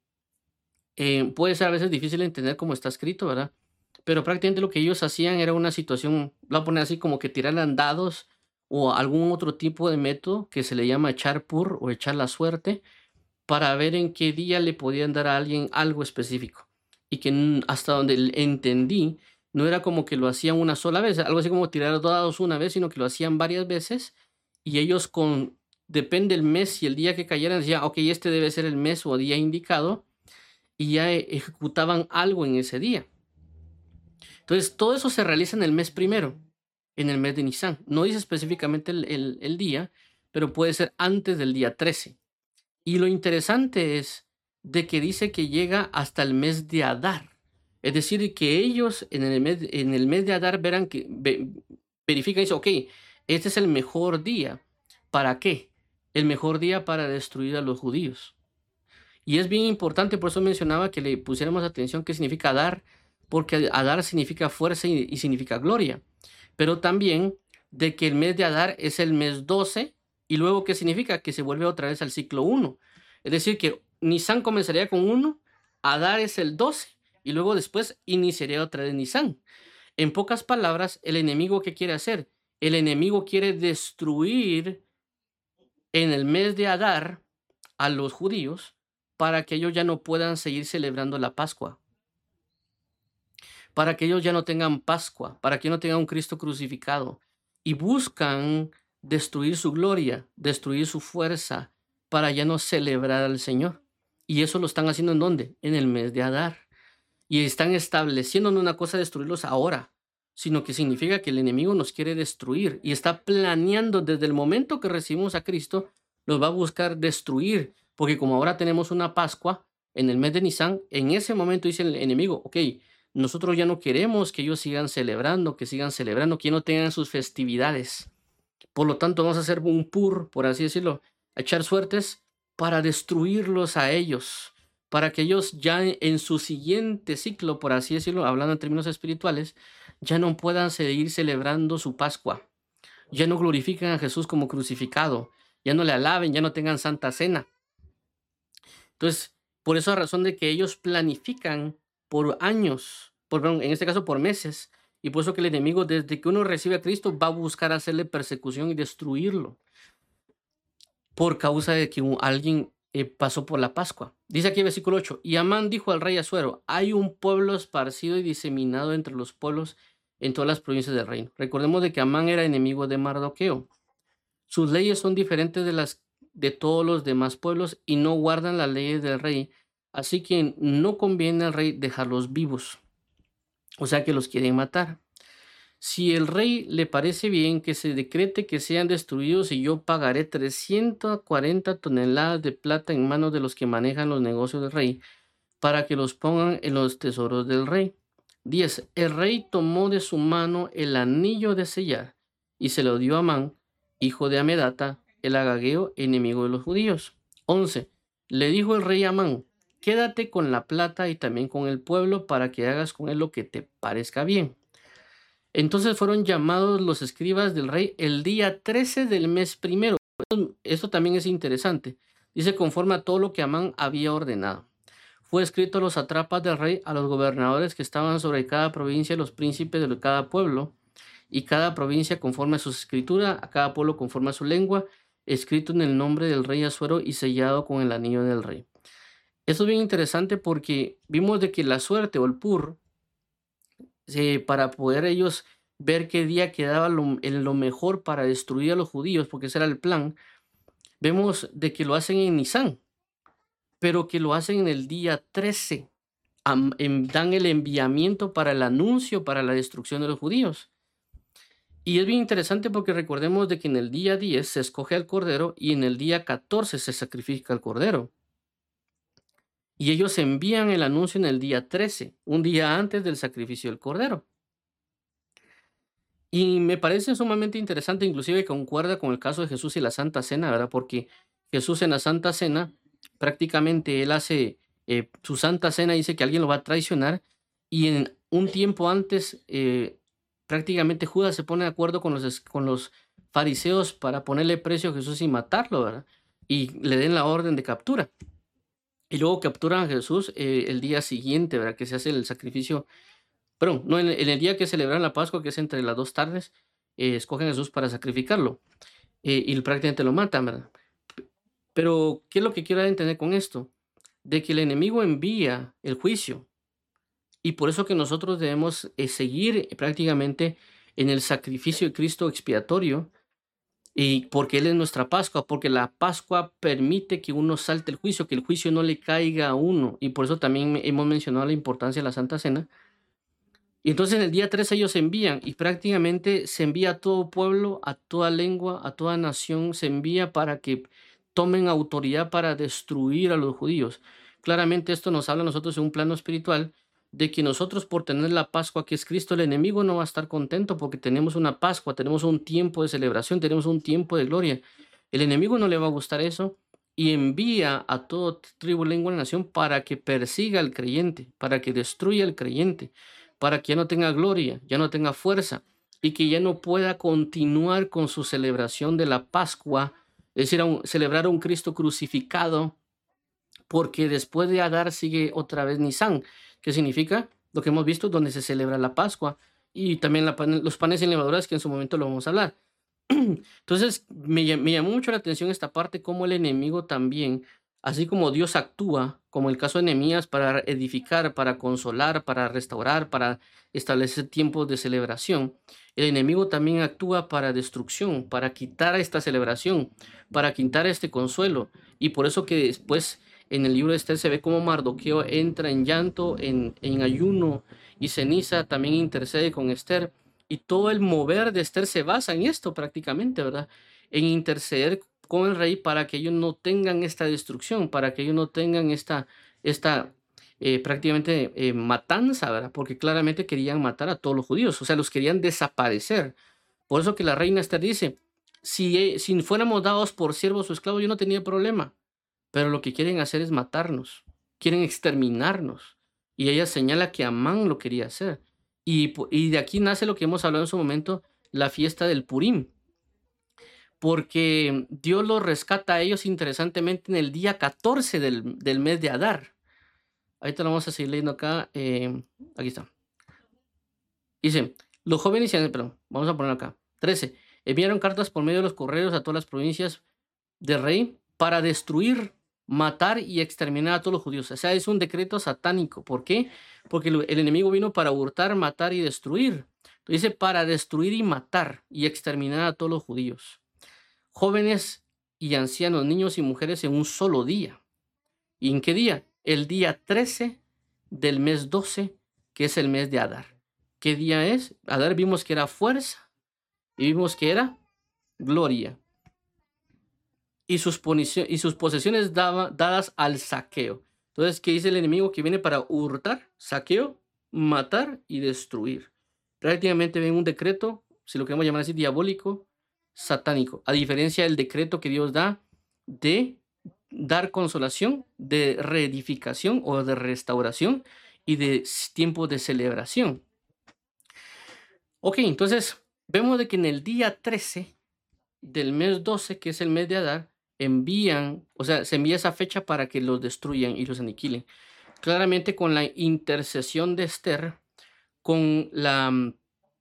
Speaker 1: eh, puede ser a veces difícil entender cómo está escrito, ¿verdad? Pero prácticamente lo que ellos hacían era una situación, lo voy a poner así, como que tiraran dados o algún otro tipo de método que se le llama echar pur o echar la suerte para ver en qué día le podían dar a alguien algo específico. Y que n- hasta donde l- entendí, no era como que lo hacían una sola vez, algo así como tirar dados una vez, sino que lo hacían varias veces y ellos con, depende el mes y el día que cayeran, decían, ok, este debe ser el mes o día indicado y ya e- ejecutaban algo en ese día. Entonces, todo eso se realiza en el mes primero, en el mes de Nisan. No dice específicamente el, el- el día, pero puede ser antes del día trece. Y lo interesante es de que dice que llega hasta el mes de Adar. Es decir, que ellos en el mes, en el mes de Adar verán que ve- verifican y dicen, ok, este es el mejor día. ¿Para qué? El mejor día para destruir a los judíos. Y es bien importante, por eso mencionaba que le pusiéramos atención qué significa Adar, porque Adar significa fuerza y, y significa gloria. Pero también de que el mes de Adar es el mes doce y luego qué significa que se vuelve otra vez al ciclo uno. Es decir, que Nisan comenzaría con uno, Adar es el doce y luego después iniciaría otra vez Nisan. En pocas palabras, el enemigo ¿qué quiere hacer? El enemigo quiere destruir en el mes de Adar a los judíos para que ellos ya no puedan seguir celebrando la Pascua, para que ellos ya no tengan Pascua, para que no tengan un Cristo crucificado. Y buscan destruir su gloria, destruir su fuerza, para ya no celebrar al Señor. Y eso lo están haciendo ¿en dónde? En el mes de Adar. Y están estableciendo no una cosa destruirlos ahora, sino que significa que el enemigo nos quiere destruir y está planeando desde el momento que recibimos a Cristo, los va a buscar destruir, porque como ahora tenemos una Pascua en el mes de Nisan, en ese momento dice el enemigo, ok, nosotros ya no queremos que ellos sigan celebrando, que sigan celebrando, que no tengan sus festividades. Por lo tanto, vamos a hacer un pur, por así decirlo, a echar suertes para destruirlos a ellos, para que ellos ya en en su siguiente ciclo, por así decirlo, hablando en términos espirituales, ya no puedan seguir celebrando su Pascua, ya no glorifiquen a Jesús como crucificado, ya no le alaben, ya no tengan santa cena. Entonces, por esa razón de que ellos planifican por años, por, perdón, en este caso por meses, y por eso que el enemigo, desde que uno recibe a Cristo, va a buscar hacerle persecución y destruirlo por causa de que un- alguien eh, pasó por la Pascua. Dice aquí el versículo ocho, y Amán dijo al rey Asuero, hay un pueblo esparcido y diseminado entre los pueblos en todas las provincias del reino. Recordemos de que Amán era enemigo de Mardoqueo. Sus leyes son diferentes de las de todos los demás pueblos y no guardan las leyes del rey. Así que no conviene al rey dejarlos vivos. O sea que los quieren matar. Si el rey le parece bien que se decrete que sean destruidos y yo pagaré trescientas cuarenta toneladas de plata en manos de los que manejan los negocios del rey para que los pongan en los tesoros del rey. diez. El rey tomó de su mano el anillo de sellar y se lo dio a Amán, hijo de Amedata, el agageo, enemigo de los judíos. once. Le dijo el rey a Amán: quédate con la plata y también con el pueblo para que hagas con él lo que te parezca bien. Entonces fueron llamados los escribas del rey el día trece del mes primero. Esto también es interesante. Dice: conforme a todo lo que Amán había ordenado. Fue escrito a los satrapas del rey, a los gobernadores que estaban sobre cada provincia, los príncipes de cada pueblo, y cada provincia conforme a su escritura, a cada pueblo conforme a su lengua, escrito en el nombre del rey Asuero y sellado con el anillo del rey. Esto es bien interesante porque vimos de que la suerte o el pur, eh, para poder ellos ver qué día quedaba lo, en lo mejor para destruir a los judíos, porque ese era el plan, vemos de que lo hacen en Nisan, pero que lo hacen en el día trece. Am, en, dan el enviamiento para el anuncio, para la destrucción de los judíos. Y es bien interesante porque recordemos de que en el día diez se escoge al cordero y en el día catorce se sacrifica al cordero. Y ellos envían el anuncio en el día trece, un día antes del sacrificio del cordero. Y me parece sumamente interesante, inclusive concuerda con el caso de Jesús y la Santa Cena, ¿verdad? Porque Jesús en la Santa Cena, prácticamente él hace eh, su Santa Cena, dice que alguien lo va a traicionar, y en un tiempo antes, eh, prácticamente Judas se pone de acuerdo con los, es- con los fariseos para ponerle precio a Jesús y matarlo, ¿verdad? Y le den la orden de captura. Y luego capturan a Jesús eh, el día siguiente, ¿verdad? Que se hace el sacrificio. Pero no, en, en el día que celebran la Pascua, que es entre las dos tardes, eh, escogen a Jesús para sacrificarlo, eh, y prácticamente lo matan, ¿verdad? Pero, ¿qué es lo que quiero dar a entender con esto? De que el enemigo envía el juicio, y por eso que nosotros debemos eh, seguir prácticamente en el sacrificio de Cristo expiatorio, y porque Él es nuestra Pascua, porque la Pascua permite que uno salte el juicio, que el juicio no le caiga a uno, y por eso también hemos mencionado la importancia de la Santa Cena. Y entonces en el día tres ellos envían y prácticamente se envía a todo pueblo, a toda lengua, a toda nación, se envía para que tomen autoridad para destruir a los judíos. Claramente esto nos habla a nosotros en un plano espiritual de que nosotros por tener la Pascua que es Cristo, el enemigo no va a estar contento porque tenemos una Pascua, tenemos un tiempo de celebración, tenemos un tiempo de gloria. El enemigo no le va a gustar eso y envía a todo tribu, lengua y nación para que persiga al creyente, para que destruya al creyente, para que ya no tenga gloria, ya no tenga fuerza y que ya no pueda continuar con su celebración de la Pascua, es decir, a un- celebrar a un Cristo crucificado, porque después de Adar sigue otra vez Nisan, que significa lo que hemos visto, donde se celebra la Pascua y también la pan- los panes sin levaduras, que en su momento lo vamos a hablar. Entonces, me, llam- me llamó mucho la atención esta parte, cómo el enemigo también, así como Dios actúa, como el caso de Nehemías, para edificar, para consolar, para restaurar, para establecer tiempos de celebración, el enemigo también actúa para destrucción, para quitar esta celebración, para quitar este consuelo. Y por eso que después en el libro de Esther se ve cómo Mardoqueo entra en llanto, en, en ayuno y ceniza, también intercede con Esther y todo el mover de Esther se basa en esto prácticamente, ¿verdad? En interceder con el rey para que ellos no tengan esta destrucción, para que ellos no tengan esta, esta eh, prácticamente eh, matanza, ¿verdad? Porque claramente querían matar a todos los judíos, o sea, los querían desaparecer. Por eso que la reina Esther dice, si, eh, si fuéramos dados por siervos o esclavos, yo no tenía problema, pero lo que quieren hacer es matarnos, quieren exterminarnos. Y ella señala que Amán lo quería hacer. Y, po- y de aquí nace lo que hemos hablado en su momento, la fiesta del Purim, porque Dios los rescata a ellos interesantemente en el día catorce del, del mes de Adar. Ahorita lo vamos a seguir leyendo acá. eh, aquí está. Dice, los jóvenes, perdón, vamos a poner acá. trece. Enviaron cartas por medio de los correos a todas las provincias del rey para destruir, matar y exterminar a todos los judíos. O sea, es un decreto satánico. ¿Por qué? Porque el, el enemigo vino para hurtar, matar y destruir. Entonces dice para destruir y matar y exterminar a todos los judíos. Jóvenes y ancianos, niños y mujeres en un solo día. ¿Y en qué día? El día trece del mes doce, que es el mes de Adar. ¿Qué día es? Adar vimos que era fuerza y vimos que era gloria. Y sus, y sus posesiones daba, dadas al saqueo. Entonces, ¿qué dice el enemigo? Que viene para hurtar, saqueo matar y destruir. Prácticamente ven un decreto, si lo queremos llamar así, diabólico, satánico, a diferencia del decreto que Dios da de dar consolación, de reedificación o de restauración y de tiempo de celebración. Ok, entonces vemos de que en el día trece del mes doce, que es el mes de Adar, envían, o sea, se envía esa fecha para que los destruyan y los aniquilen. Claramente con la intercesión de Esther, con la, mm,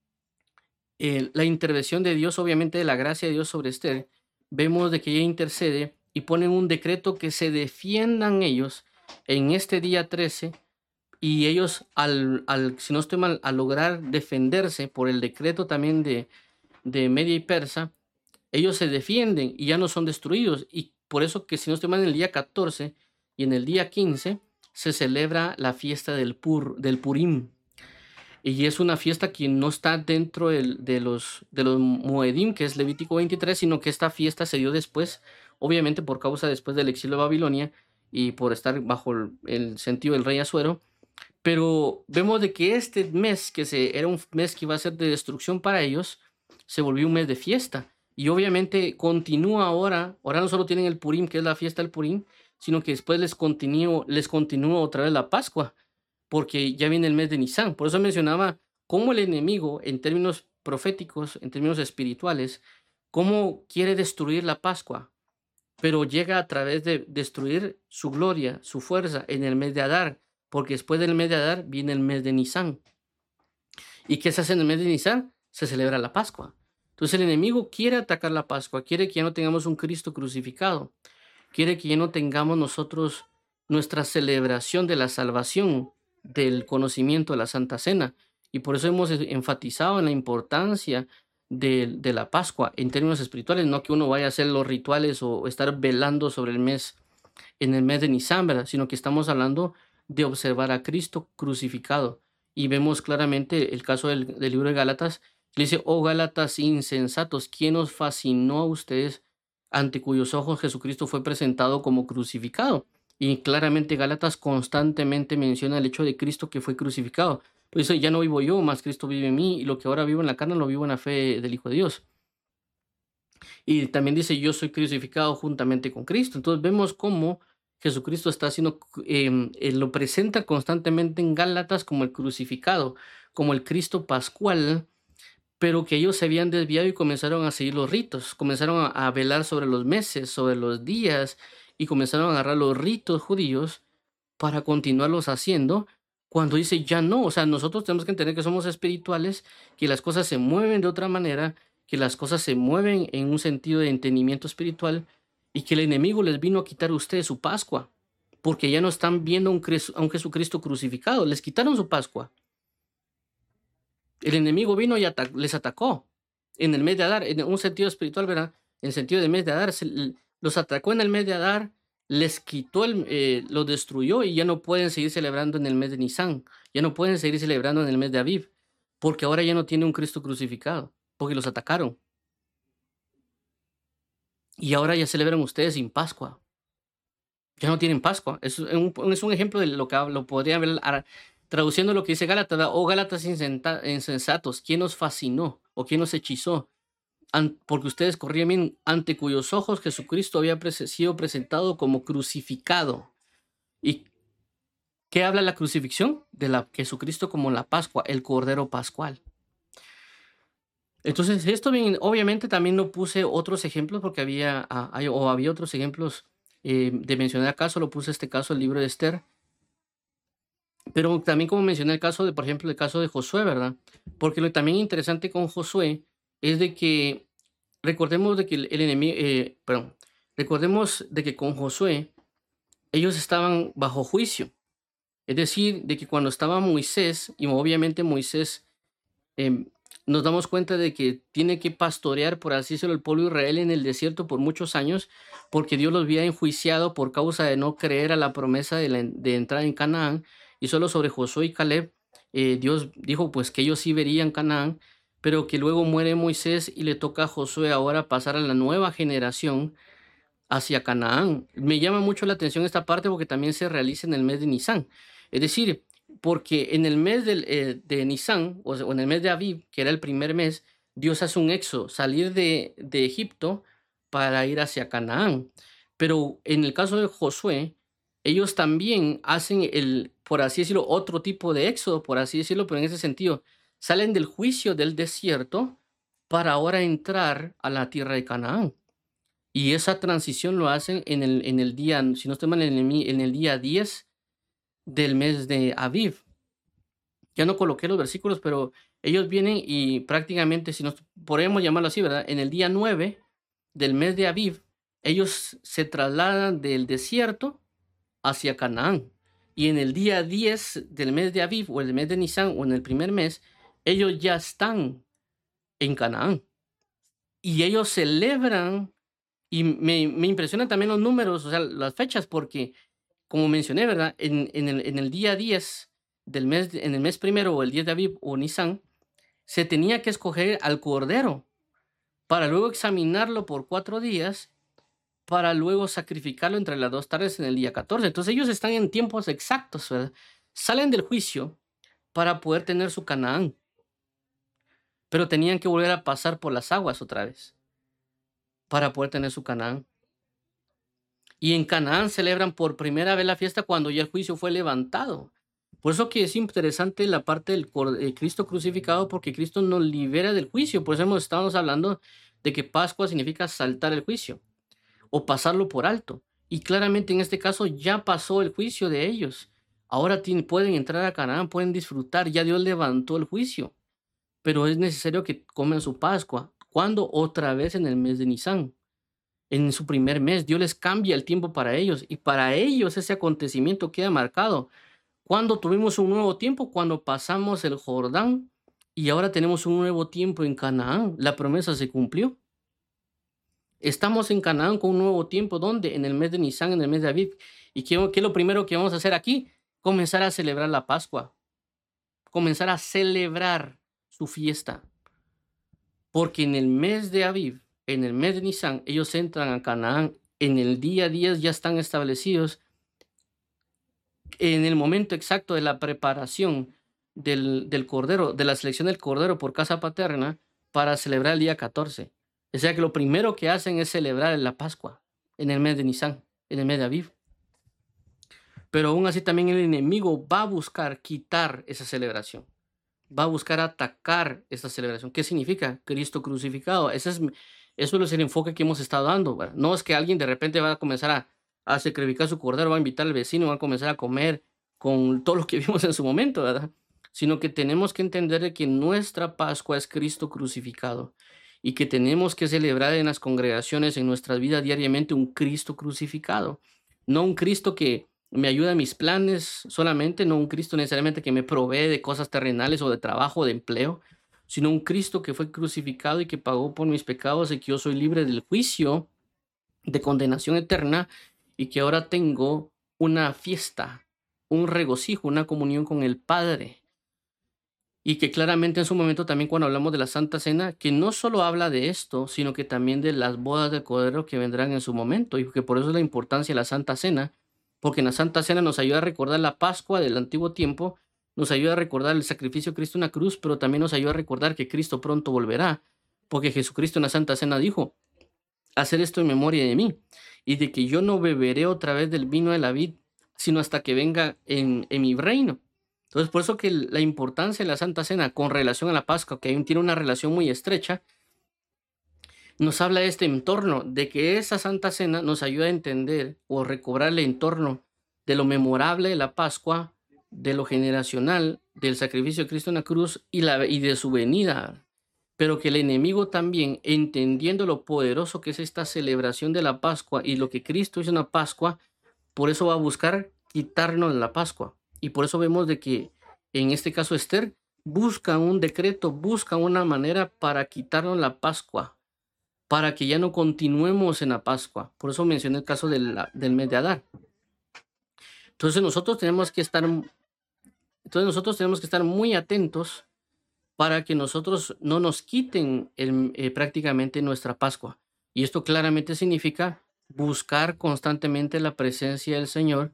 Speaker 1: eh, la intervención de Dios, obviamente de la gracia de Dios sobre Esther, vemos de que ella intercede y ponen un decreto que se defiendan ellos en este día trece y ellos, al, al si no estoy mal, al lograr defenderse por el decreto también de, de Media y Persa, ellos se defienden y ya no son destruidos. Y por eso que si no estoy mal, en el día catorce y en el día quince se celebra la fiesta del, Pur, del Purim. Y es una fiesta que no está dentro del- de los, de los Moedim, que es Levítico veintitrés, sino que esta fiesta se dio después, obviamente por causa después del exilio de Babilonia y por estar bajo el, el sentido del rey Asuero. Pero vemos de que este mes, que se, era un mes que iba a ser de destrucción para ellos, se volvió un mes de fiesta. Y obviamente continúa ahora, ahora no solo tienen el Purim, que es la fiesta del Purim, sino que después les continúa, les continúa otra vez la Pascua, porque ya viene el mes de Nisan. Por eso mencionaba cómo el enemigo, en términos proféticos, en términos espirituales, cómo quiere destruir la Pascua, pero llega a través de destruir su gloria, su fuerza en el mes de Adar, porque después del mes de Adar viene el mes de Nisan. ¿Y qué se hace en el mes de Nisan? Se celebra la Pascua. Entonces el enemigo quiere atacar la Pascua, quiere que ya no tengamos un Cristo crucificado, quiere que ya no tengamos nosotros nuestra celebración de la salvación, del conocimiento de la Santa Cena. Y por eso hemos enfatizado en la importancia de, de la Pascua en términos espirituales, no que uno vaya a hacer los rituales o estar velando sobre el mes en el mes de Nisan, ¿verdad? Sino que estamos hablando de observar a Cristo crucificado. Y vemos claramente el caso del, del libro de Gálatas, que dice, oh Gálatas insensatos, ¿quién os fascinó a ustedes ante cuyos ojos Jesucristo fue presentado como crucificado? Y claramente Gálatas constantemente menciona el hecho de Cristo que fue crucificado. Pues dice, ya no vivo yo, más Cristo vive en mí, y lo que ahora vivo en la carne lo vivo en la fe del Hijo de Dios. Y también dice, yo soy crucificado juntamente con Cristo. Entonces vemos cómo Jesucristo está haciendo, eh, eh, lo presenta constantemente en Gálatas como el crucificado, como el Cristo pascual, pero que ellos se habían desviado y comenzaron a seguir los ritos, comenzaron a, a velar sobre los meses, sobre los días, y comenzaron a agarrar los ritos judíos para continuarlos haciendo, cuando dice ya no, o sea, nosotros tenemos que entender que somos espirituales, que las cosas se mueven de otra manera, que las cosas se mueven en un sentido de entendimiento espiritual y que el enemigo les vino a quitar a ustedes su Pascua, porque ya no están viendo a un, Cris- a un Jesucristo crucificado, les quitaron su Pascua. El enemigo vino y ata- les atacó en el mes de Adar, en un sentido espiritual, ¿verdad? En sentido de mes de Adar, se- los atacó en el mes de Adar, les quitó, el, eh, los destruyó y ya no pueden seguir celebrando en el mes de Nisan, ya no pueden seguir celebrando en el mes de Aviv, porque ahora ya no tiene un Cristo crucificado, porque los atacaron. Y ahora ya celebran ustedes sin Pascua, ya no tienen Pascua. Es un, es un ejemplo de lo que hablo, podría haber, ara- traduciendo lo que dice Gálatas, ¿verdad? Oh Gálatas insenta- insensatos, ¿quién os fascinó o quién os hechizó? An- porque ustedes corrían bien ante cuyos ojos Jesucristo había prese- sido presentado como crucificado. ¿Y qué habla la crucifixión? De la Jesucristo como la Pascua, el Cordero Pascual. Entonces, esto bien, obviamente también no puse otros ejemplos porque había, ah, hay- o había otros ejemplos eh, de mencionar acá, solo puse este caso, el libro de Esther, pero también como mencioné el caso de, por ejemplo, el caso de Josué, ¿verdad? Porque lo también interesante con Josué es de que recordemos de que el, el enemigo, eh, perdón, recordemos de que con Josué ellos estaban bajo juicio. Es decir, de que cuando estaba Moisés, y obviamente Moisés, em, nos damos cuenta de que tiene que pastorear, por así decirlo, el pueblo de Israel en el desierto por muchos años, porque Dios los había enjuiciado por causa de no creer a la promesa de, la en- de entrar en Canaán, y solo sobre Josué y Caleb, eh, Dios dijo pues que ellos sí verían Canaán, pero que luego muere Moisés y le toca a Josué ahora pasar a la nueva generación hacia Canaán. Me llama mucho la atención esta parte porque también se realiza en el mes de Nisan. Es decir, porque en el mes del, eh, de Nisan, o sea, o en el mes de Aviv, que era el primer mes, Dios hace un éxodo, salir de, de Egipto para ir hacia Canaán. Pero en el caso de Josué, ellos también hacen el, por así decirlo, otro tipo de éxodo, por así decirlo, pero en ese sentido, salen del juicio del desierto para ahora entrar a la tierra de Canaán. Y esa transición lo hacen en el, en el día, si no estoy mal, en el, mi- en el día diez del mes de Aviv. Ya no coloqué los versículos, pero ellos vienen y prácticamente, si nos podemos llamarlo así, ¿verdad? En el día nueve del mes de Aviv, ellos se trasladan del desierto hacia Canaán. Y en el día diez del mes de Aviv, o el mes de Nisan, o en el primer mes, ellos ya están en Canaán. Y ellos celebran, y me, me impresionan también los números, o sea, las fechas, porque como mencioné, ¿verdad? En, en el, en el día diez del mes, en el mes primero, o el diez de Aviv o Nisan, se tenía que escoger al cordero para luego examinarlo por cuatro días, para luego sacrificarlo entre las dos tardes en el día catorce. Entonces ellos están en tiempos exactos, ¿verdad? Salen del juicio para poder tener su Canaán, pero tenían que volver a pasar por las aguas otra vez para poder tener su Canaán. Y en Canaán celebran por primera vez la fiesta cuando ya el juicio fue levantado. Por eso que es interesante la parte del cor- eh, Cristo crucificado, porque Cristo nos libera del juicio. Por eso hemos estado hablando de que Pascua significa saltar el juicio o pasarlo por alto. Y claramente en este caso ya pasó el juicio de ellos. Ahora tienen- pueden entrar a Canaán, pueden disfrutar. Ya Dios levantó el juicio. Pero es necesario que coman su Pascua. ¿Cuándo? Otra vez en el mes de Nisan. En su primer mes, Dios les cambia el tiempo para ellos y para ellos ese acontecimiento queda marcado. Cuando tuvimos un nuevo tiempo, cuando pasamos el Jordán y ahora tenemos un nuevo tiempo en Canaán, la promesa se cumplió. Estamos en Canaán con un nuevo tiempo, ¿dónde? En el mes de Nisan, en el mes de Aviv. ¿Y qué, qué es lo primero que vamos a hacer aquí? Comenzar a celebrar la Pascua, comenzar a celebrar su fiesta. Porque en el mes de Aviv, en el mes de Nisan, ellos entran a Canaán, en el día diez ya están establecidos, en el momento exacto de la preparación del, del cordero, de la selección del cordero por casa paterna, para celebrar el día catorce. O sea que lo primero que hacen es celebrar la Pascua en el mes de Nisan, en el mes de Aviv. Pero aún así también el enemigo va a buscar quitar esa celebración, va a buscar atacar esta celebración. ¿Qué significa? Cristo crucificado. Ese es, eso es el enfoque que hemos estado dando, ¿verdad? No es que alguien de repente va a comenzar a, a sacrificar su cordero, va a invitar al vecino, va a comenzar a comer con todo lo que vimos en su momento, ¿verdad? Sino que tenemos que entender que nuestra Pascua es Cristo crucificado y que tenemos que celebrar en las congregaciones, en nuestra vida diariamente, un Cristo crucificado. No un Cristo que me ayuda en mis planes solamente, no un Cristo necesariamente que me provee de cosas terrenales o de trabajo o de empleo, sino un Cristo que fue crucificado y que pagó por mis pecados y que yo soy libre del juicio de condenación eterna y que ahora tengo una fiesta, un regocijo, una comunión con el Padre. Y que claramente en su momento también cuando hablamos de la Santa Cena, que no solo habla de esto, sino que también de las bodas del Cordero que vendrán en su momento, y que por eso es la importancia de la Santa Cena, porque en la Santa Cena nos ayuda a recordar la Pascua del antiguo tiempo, nos ayuda a recordar el sacrificio de Cristo en la cruz, pero también nos ayuda a recordar que Cristo pronto volverá, porque Jesucristo en la Santa Cena dijo, hacer esto en memoria de mí, y de que yo no beberé otra vez del vino de la vid, sino hasta que venga en, en mi reino. Entonces, por eso que la importancia de la Santa Cena con relación a la Pascua, que tiene una relación muy estrecha, nos habla de este entorno, de que esa Santa Cena nos ayuda a entender o recobrar el entorno de lo memorable de la Pascua, de lo generacional, del sacrificio de Cristo en la cruz y, la, y de su venida. Pero que el enemigo también, entendiendo lo poderoso que es esta celebración de la Pascua y lo que Cristo hizo en la Pascua, por eso va a buscar quitarnos la Pascua. Y por eso vemos de que en este caso Esther busca un decreto, busca una manera para quitarnos la Pascua, para que ya no continuemos en la Pascua. Por eso mencioné el caso del, del mes de Adar. Entonces nosotros tenemos que estar, entonces nosotros tenemos que estar muy atentos para que nosotros no nos quiten el, eh, prácticamente nuestra Pascua. Y esto claramente significa buscar constantemente la presencia del Señor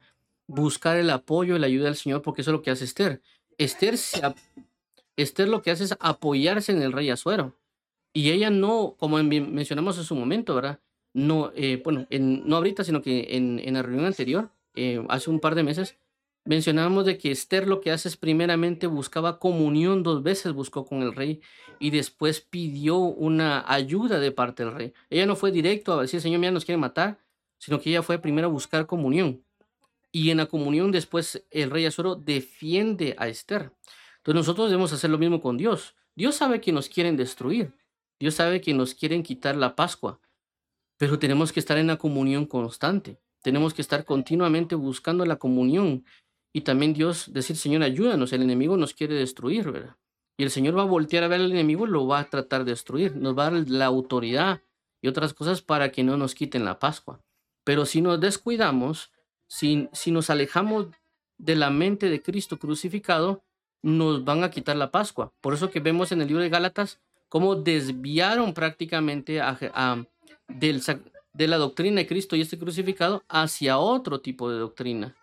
Speaker 1: buscar el apoyo y la ayuda del Señor, porque eso es lo que hace Esther. Esther, se ap- Esther lo que hace es apoyarse en el rey Asuero. Y ella no, como en- mencionamos en su momento, ¿verdad? No, eh, bueno, en- no ahorita, sino que en, en la reunión anterior, eh, hace un par de meses, mencionábamos de que Esther lo que hace es primeramente buscaba comunión, dos veces buscó con el rey y después pidió una ayuda de parte del rey. Ella no fue directo a decir, Señor, mira, nos quiere matar, sino que ella fue primero a buscar comunión. Y en la comunión después el rey Asuero defiende a Esther. Entonces nosotros debemos hacer lo mismo con Dios. Dios sabe que nos quieren destruir. Dios sabe que nos quieren quitar la Pascua, pero tenemos que estar en la comunión constante. Tenemos que estar continuamente buscando la comunión. Y también Dios decir, Señor, ayúdanos, el enemigo nos quiere destruir, ¿verdad? Y el Señor va a voltear a ver al enemigo y lo va a tratar de destruir. Nos va a dar la autoridad y otras cosas para que no nos quiten la Pascua. Pero si nos descuidamos, si, si nos alejamos de la mente de Cristo crucificado, nos van a quitar la Pascua. Por eso que vemos en el libro de Gálatas cómo desviaron prácticamente a, a del, sac- de la doctrina de Cristo y este crucificado hacia otro tipo de doctrina.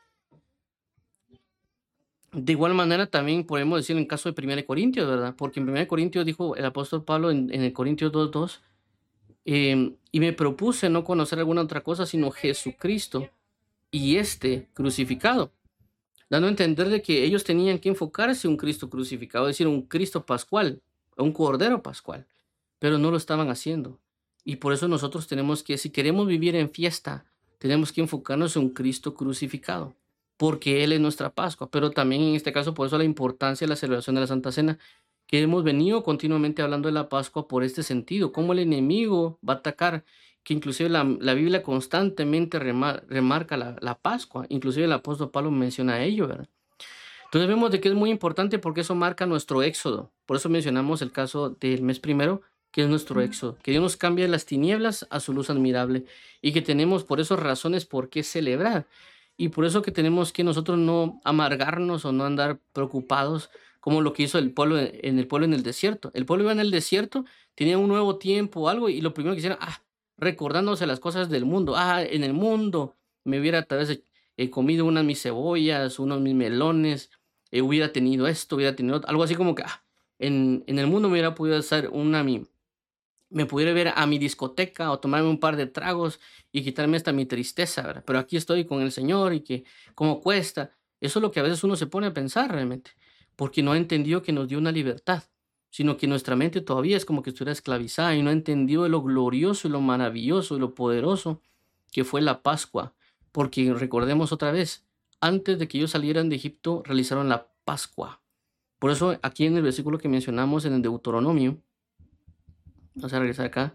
Speaker 1: De igual manera también podemos decir en caso de primera de Corintios, ¿verdad? Porque en primera de Corintios dijo el apóstol Pablo en, en el Corintios dos dos, eh, y me propuse no conocer alguna otra cosa sino Jesucristo y este crucificado, dando a entender de que ellos tenían que enfocarse en un Cristo crucificado, es decir, un Cristo pascual, un Cordero pascual, pero no lo estaban haciendo. Y por eso nosotros tenemos que, si queremos vivir en fiesta, tenemos que enfocarnos en un Cristo crucificado, porque Él es nuestra Pascua. Pero también en este caso, por eso la importancia de la celebración de la Santa Cena, que hemos venido continuamente hablando de la Pascua por este sentido, cómo el enemigo va a atacar, que inclusive la, la Biblia constantemente remar- remarca la, la Pascua, inclusive el apóstol Pablo menciona ello, ¿verdad? Entonces vemos de que es muy importante porque eso marca nuestro éxodo. Por eso mencionamos el caso del mes primero, que es nuestro éxodo, que Dios nos cambia de las tinieblas a su luz admirable y que tenemos por eso razones por qué celebrar. Y por eso que tenemos que nosotros no amargarnos o no andar preocupados como lo que hizo el pueblo en en el pueblo en el desierto. El pueblo iba en el desierto, tenía un nuevo tiempo o algo y lo primero que hicieron, ah, recordándose las cosas del mundo. Ah, en el mundo me hubiera tal vez eh, comido unas mis cebollas, unos mis melones, eh, hubiera tenido esto, hubiera tenido otro, algo así como que ah, en, en el mundo me hubiera podido hacer una mi, me pudiera ver a mi discoteca o tomarme un par de tragos y quitarme hasta mi tristeza, ¿verdad? Pero aquí estoy con el Señor y que cómo cuesta. Eso es lo que a veces uno se pone a pensar realmente, porque no ha entendido que nos dio una libertad, sino que nuestra mente todavía es como que estuviera esclavizada y no ha entendido lo glorioso y lo maravilloso y lo poderoso que fue la Pascua. Porque recordemos otra vez, antes de que ellos salieran de Egipto, realizaron la Pascua. Por eso aquí en el versículo que mencionamos en el Deuteronomio, vamos a regresar acá,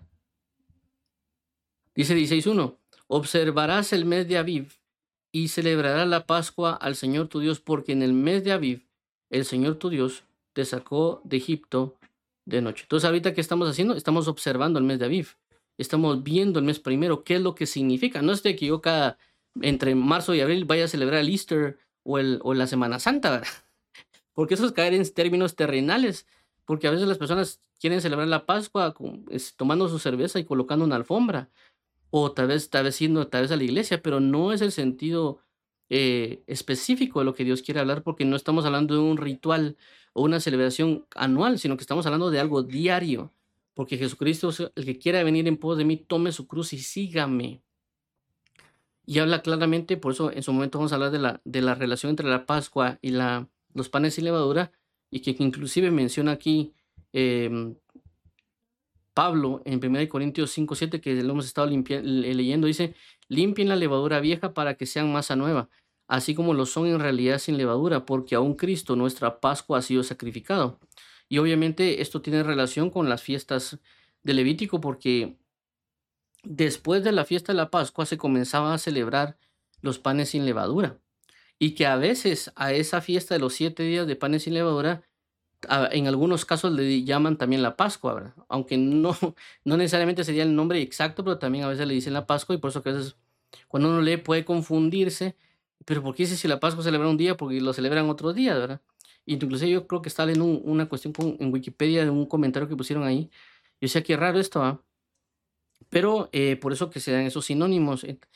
Speaker 1: dice dieciséis uno, observarás el mes de Aviv y celebrarás la Pascua al Señor tu Dios, porque en el mes de Aviv el Señor tu Dios te sacó de Egipto de noche. Entonces ahorita, ¿qué estamos haciendo? Estamos observando el mes de Aviv. Estamos viendo el mes primero, qué es lo que significa. No es de que yo cada, entre marzo y abril vaya a celebrar el Easter o, el, o la Semana Santa, ¿verdad? Porque eso es caer en términos terrenales, porque a veces las personas quieren celebrar la Pascua con- es, tomando su cerveza y colocando una alfombra, o tal vez, tal vez yendo tal vez a la iglesia, pero no es el sentido eh, específico de lo que Dios quiere hablar, porque no estamos hablando de un ritual o una celebración anual, sino que estamos hablando de algo diario, porque Jesucristo es el que quiera venir en pos de mí, tome su cruz y sígame. Y habla claramente, por eso en su momento vamos a hablar de la, de la relación entre la Pascua y la, los panes sin levadura, y que inclusive menciona aquí em, Pablo en primera de Corintios cinco siete, que lo hemos estado limpia- le- leyendo, dice, limpien la levadura vieja para que sean masa nueva, así como lo son en realidad sin levadura, porque aún Cristo, nuestra Pascua, ha sido sacrificado. Y obviamente esto tiene relación con las fiestas de Levítico, porque después de la fiesta de la Pascua se comenzaba a celebrar los panes sin levadura. Y que a veces a esa fiesta de los siete días de panes sin levadura, a- en algunos casos le llaman también la Pascua, ¿verdad? Aunque no, no necesariamente sería el nombre exacto, pero también a veces le dicen la Pascua y por eso que a veces cuando uno lee puede confundirse. Pero ¿por qué dice si la Pascua se celebra un día? Porque lo celebran otros días, ¿verdad? Y inclusive yo creo que está leyendo un- una cuestión con- en Wikipedia de un comentario que pusieron ahí. Yo decía, qué raro esto, ¿ah? Pero eh, por eso que se dan esos sinónimos.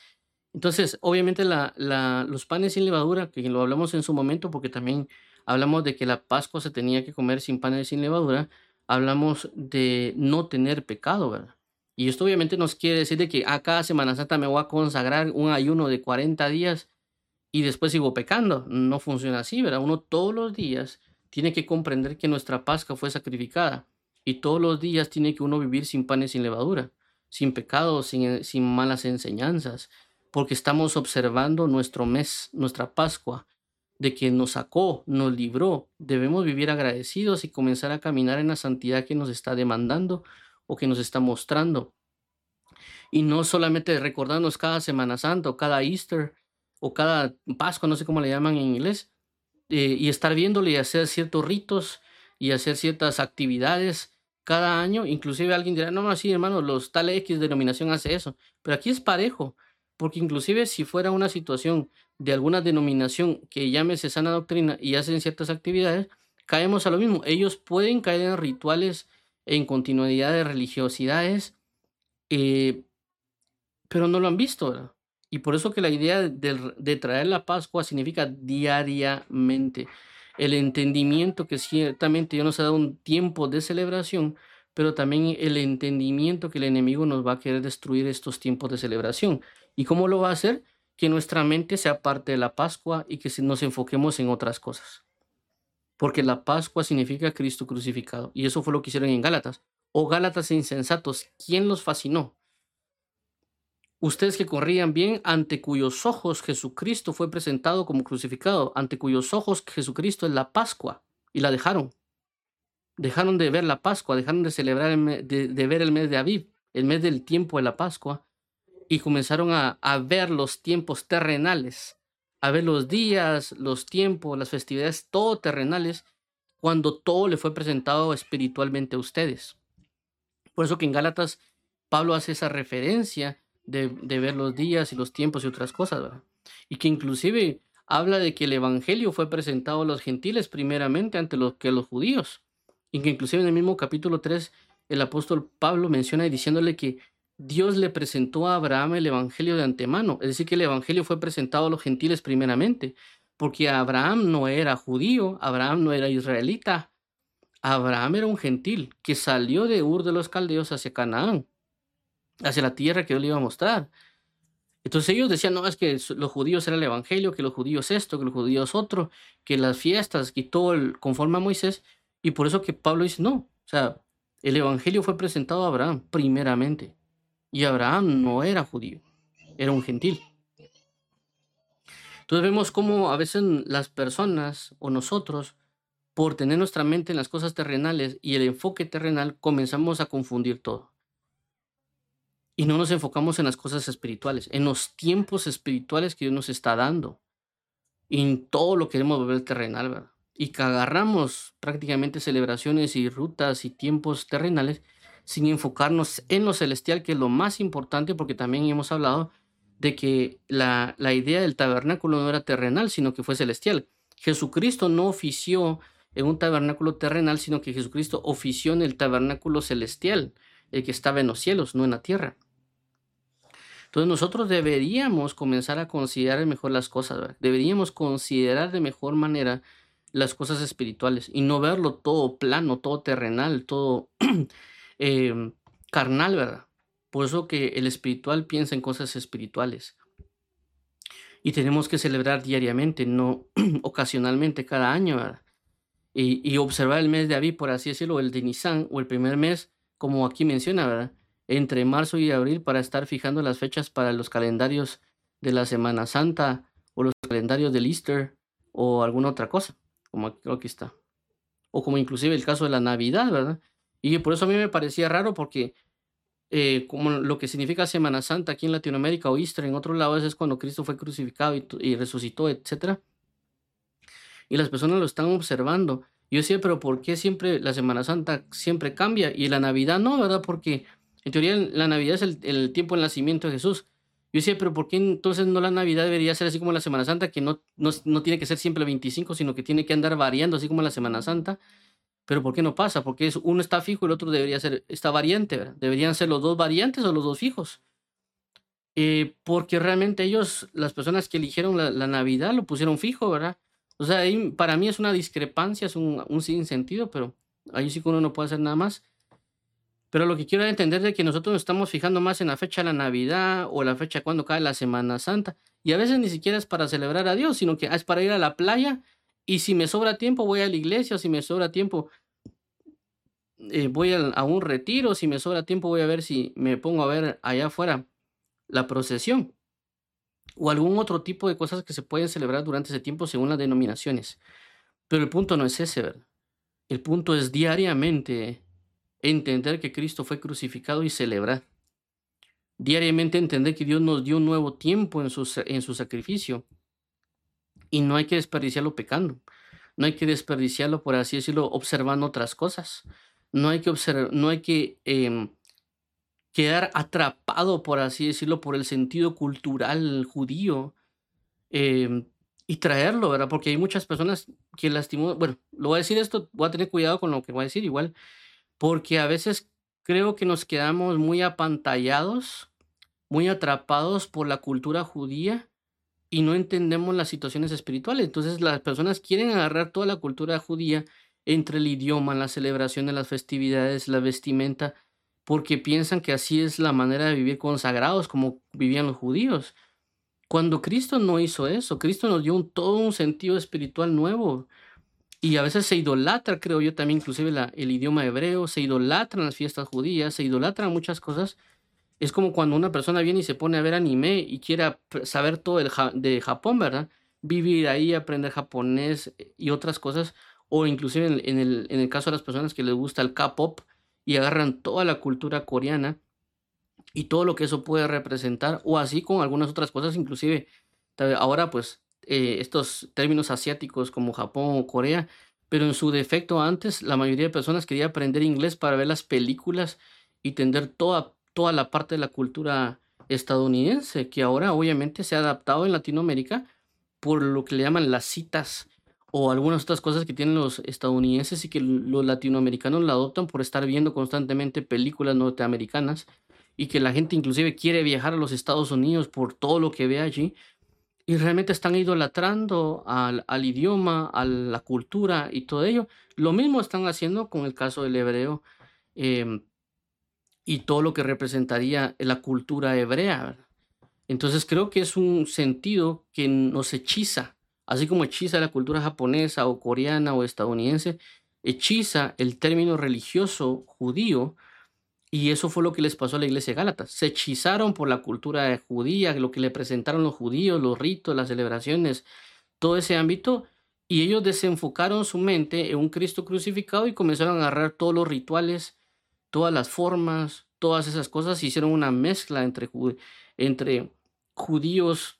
Speaker 1: Entonces, obviamente la la los panes sin levadura, que lo hablamos en su momento, porque también hablamos de que la Pascua se tenía que comer sin panes sin levadura, hablamos de no tener pecado, ¿verdad? Y esto obviamente nos quiere decir de que, a cada Semana Santa me voy a consagrar un ayuno de cuarenta días y después sigo pecando. No funciona así, ¿verdad? Uno todos los días tiene que comprender que nuestra Pascua fue sacrificada y todos los días tiene que uno vivir sin panes sin levadura, sin pecado, sin, sin malas enseñanzas, porque estamos observando nuestro mes, nuestra Pascua, de que nos sacó, nos libró. Debemos vivir agradecidos y comenzar a caminar en la santidad que nos está demandando o que nos está mostrando. Y no solamente recordarnos cada Semana Santa o cada Easter o cada Pascua, no sé cómo le llaman en inglés, eh, y estar viéndole y hacer ciertos ritos y hacer ciertas actividades cada año. Inclusive alguien dirá, no, no, sí, hermano, los tal X denominación hace eso. Pero aquí es parejo, porque inclusive si fuera una situación de alguna denominación que llámese sana doctrina y hacen ciertas actividades, caemos a lo mismo. Ellos pueden caer en rituales, en continuidad de religiosidades, eh, pero no lo han visto, ¿verdad? Y por eso que la idea de, de traer la Pascua significa diariamente. El entendimiento que ciertamente Dios nos ha dado un tiempo de celebración, pero también el entendimiento que el enemigo nos va a querer destruir estos tiempos de celebración. ¿Y cómo lo va a hacer? Que nuestra mente sea parte de la Pascua y que se- nos enfoquemos en otras cosas. Porque la Pascua significa Cristo crucificado. Y eso fue lo que hicieron en Gálatas. O Gálatas insensatos, ¿quién los fascinó? Ustedes que corrían bien, ante cuyos ojos Jesucristo fue presentado como crucificado, ante cuyos ojos Jesucristo es la Pascua, y la dejaron. Dejaron de ver la Pascua, dejaron de celebrar, el me- de, de ver el mes de Aviv, el mes del tiempo de la Pascua, y comenzaron a, a ver los tiempos terrenales, a ver los días, los tiempos, las festividades, todo terrenales, cuando todo le fue presentado espiritualmente a ustedes. Por eso que en Gálatas Pablo hace esa referencia de, de ver los días y los tiempos y otras cosas, ¿verdad? Y que inclusive habla de que el evangelio fue presentado a los gentiles primeramente ante los que los judíos. Y que inclusive en el mismo capítulo tres el apóstol Pablo menciona diciéndole que Dios le presentó a Abraham el evangelio de antemano. Es decir, que el evangelio fue presentado a los gentiles primeramente, porque Abraham no era judío, Abraham no era israelita, Abraham era un gentil que salió de Ur de los Caldeos hacia Canaán, hacia la tierra que Dios le iba a mostrar. Entonces ellos decían, no, es que s- los judíos era el evangelio, que los judíos esto, que los judíos otro, que las fiestas y todo el, conforme a Moisés. Y por eso que Pablo dice, no, o sea, el evangelio fue presentado a Abraham primeramente. Y Abraham no era judío, era un gentil. Entonces vemos cómo a veces las personas o nosotros, por tener nuestra mente en las cosas terrenales y el enfoque terrenal, comenzamos a confundir todo. Y no nos enfocamos en las cosas espirituales, en los tiempos espirituales que Dios nos está dando. Y en todo lo queremos volver terrenal, ¿verdad? Y que agarramos prácticamente celebraciones y rutas y tiempos terrenales sin enfocarnos en lo celestial, que es lo más importante, porque también hemos hablado de que la, la idea del tabernáculo no era terrenal, sino que fue celestial. Jesucristo no ofició en un tabernáculo terrenal, sino que Jesucristo ofició en el tabernáculo celestial, el que estaba en los cielos, no en la tierra. Entonces nosotros deberíamos comenzar a considerar mejor las cosas, ¿verdad? Deberíamos considerar de mejor manera las cosas espirituales y no verlo todo plano, todo terrenal, todo em, carnal, ¿verdad? Por eso que el espiritual piensa en cosas espirituales y tenemos que celebrar diariamente, no ocasionalmente cada año, ¿verdad? Y, y observar el mes de Aviv, por así decirlo, el de Nisan o el primer mes, como aquí menciona, ¿verdad? Entre marzo y abril para estar fijando las fechas para los calendarios de la Semana Santa o los calendarios del Easter o alguna otra cosa, como aquí, creo que está. O como inclusive el caso de la Navidad, ¿verdad? Y por eso a mí me parecía raro porque eh, como lo que significa Semana Santa aquí en Latinoamérica o Easter en otros lados es cuando Cristo fue crucificado y, tu- y resucitó, etcétera, y las personas lo están observando. Yo decía, pero ¿por qué siempre la Semana Santa siempre cambia y la Navidad no, verdad? Porque en teoría la Navidad es el, el tiempo del nacimiento de Jesús. Yo decía, pero ¿por qué entonces no la Navidad debería ser así como la Semana Santa, que no, no, no tiene que ser siempre el veinticinco, sino que tiene que andar variando, así como la Semana Santa? Pero ¿por qué no pasa? Porque es, uno está fijo y el otro debería ser, está variante, ¿verdad? ¿Deberían ser los dos variantes o los dos fijos? Eh, porque realmente ellos, las personas que eligieron la, la Navidad, lo pusieron fijo, ¿verdad? O sea, ahí para mí es una discrepancia, es un, un sinsentido, pero ahí sí que uno no puede hacer nada más. Pero lo que quiero entender es de que nosotros nos estamos fijando más en la fecha de la Navidad o la fecha cuando cae la Semana Santa. Y a veces ni siquiera es para celebrar a Dios, sino que es para ir a la playa. Y si me sobra tiempo, voy a la iglesia. O si me sobra tiempo, eh, voy al- a, un retiro. Si me sobra tiempo, voy a ver si me pongo a ver allá afuera la procesión. O algún otro tipo de cosas que se pueden celebrar durante ese tiempo según las denominaciones. Pero el punto no es ese, ¿verdad? El punto es diariamente entender que Cristo fue crucificado y celebrar. Diariamente entender que Dios nos dio un nuevo tiempo en su, sa- en su sacrificio y no hay que desperdiciarlo pecando. No hay que desperdiciarlo, por así decirlo, observando otras cosas. No hay que, observ- no hay que em, quedar atrapado, por así decirlo, por el sentido cultural judío, em, y traerlo, ¿verdad? Porque hay muchas personas que lastimó, bueno, lo voy a decir esto, voy a tener cuidado con lo que voy a decir igual, porque a veces creo que nos quedamos muy apantallados, muy atrapados por la cultura judía y no entendemos las situaciones espirituales. Entonces las personas quieren agarrar toda la cultura judía entre el idioma, las celebraciones, las festividades, la vestimenta, porque piensan que así es la manera de vivir consagrados como vivían los judíos. Cuando Cristo no hizo eso, Cristo nos dio un, todo un sentido espiritual nuevo. Y a veces se idolatra, creo yo también, inclusive la- el idioma hebreo, se idolatran las fiestas judías, se idolatran muchas cosas. Es como cuando una persona viene y se pone a ver anime y quiere ap- saber todo el ja- de Japón, ¿verdad? Vivir ahí, aprender japonés eh, y otras cosas. O inclusive en, en el, en el caso de las personas que les gusta el K-pop y agarran toda la cultura coreana y todo lo que eso puede representar, o así con algunas otras cosas, inclusive ta- ahora pues eh, estos términos asiáticos como Japón o Corea, pero en su defecto antes la mayoría de personas quería aprender inglés para ver las películas y entender toda, toda la parte de la cultura estadounidense, que ahora obviamente se ha adaptado en Latinoamérica por lo que le llaman las citas o algunas otras cosas que tienen los estadounidenses y que los latinoamericanos la adoptan por estar viendo constantemente películas norteamericanas y que la gente inclusive quiere viajar a los Estados Unidos por todo lo que ve allí y realmente están idolatrando al, al idioma, a la cultura y todo ello. Lo mismo están haciendo con el caso del hebreo, em, y todo lo que representaría la cultura hebrea, ¿verdad? Entonces creo que es un sentido que nos hechiza, así como hechiza la cultura japonesa o coreana o estadounidense, hechiza el término religioso judío y eso fue lo que les pasó a la iglesia de Gálatas. Se hechizaron por la cultura judía, lo que le presentaron los judíos, los ritos, las celebraciones, todo ese ámbito, y ellos desenfocaron su mente en un Cristo crucificado y comenzaron a agarrar todos los rituales, todas las formas, todas esas cosas, hicieron una mezcla entre, ju- entre judíos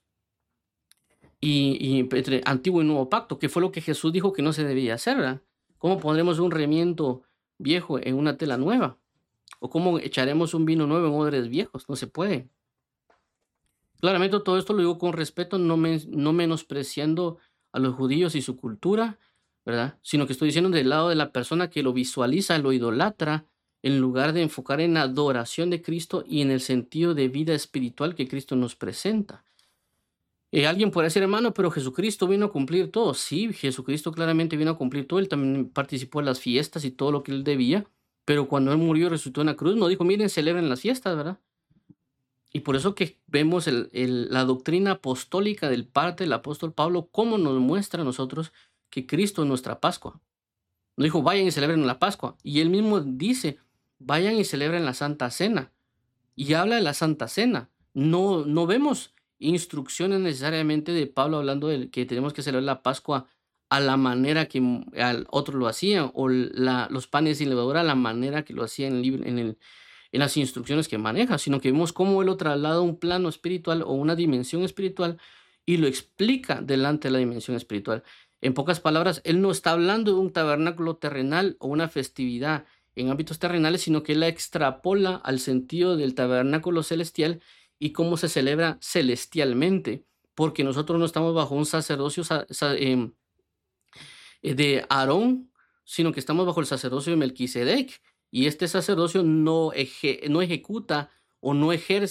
Speaker 1: y, y entre antiguo y nuevo pacto, que fue lo que Jesús dijo que no se debía hacer, ¿verdad? ¿Cómo pondremos un remiendo viejo en una tela nueva? ¿O cómo echaremos un vino nuevo en odres viejos? No se puede. Claramente todo esto lo digo con respeto, no, men- no menospreciando a los judíos y su cultura, ¿verdad? Sino que estoy diciendo del lado de la persona que lo visualiza, lo idolatra, en lugar de enfocar en la adoración de Cristo y en el sentido de vida espiritual que Cristo nos presenta. Eh, alguien puede decir, hermano, pero Jesucristo vino a cumplir todo. Sí, Jesucristo claramente vino a cumplir todo. Él también participó en las fiestas y todo lo que él debía. Pero cuando él murió y resucitó en la cruz, no dijo, miren, celebren las fiestas, ¿verdad? Y por eso que vemos el- el- la doctrina apostólica del parte del apóstol Pablo, cómo nos muestra a nosotros que Cristo es nuestra Pascua. No dijo, vayan y celebren la Pascua. Y él mismo dice, vayan y celebren la Santa Cena y habla de la Santa Cena. No, no vemos instrucciones necesariamente de Pablo hablando de que tenemos que celebrar la Pascua a la manera que mm, al otro lo hacían, o la, los panes sin levadura a la manera que lo hacía en el, libro- en el- en las instrucciones que maneja, sino que vemos cómo él lo traslada a un plano espiritual o una dimensión espiritual y lo explica delante de la dimensión espiritual. En pocas palabras, él no está hablando de un tabernáculo terrenal o una festividad en ámbitos terrenales, sino que él la extrapola al sentido del tabernáculo celestial y cómo se celebra celestialmente, porque nosotros no estamos bajo un sacerdocio sa- sa- em, eh, de Aarón, sino que estamos bajo el sacerdocio de Melquisedec, y este sacerdocio no, eje- no ejecuta o no ejerce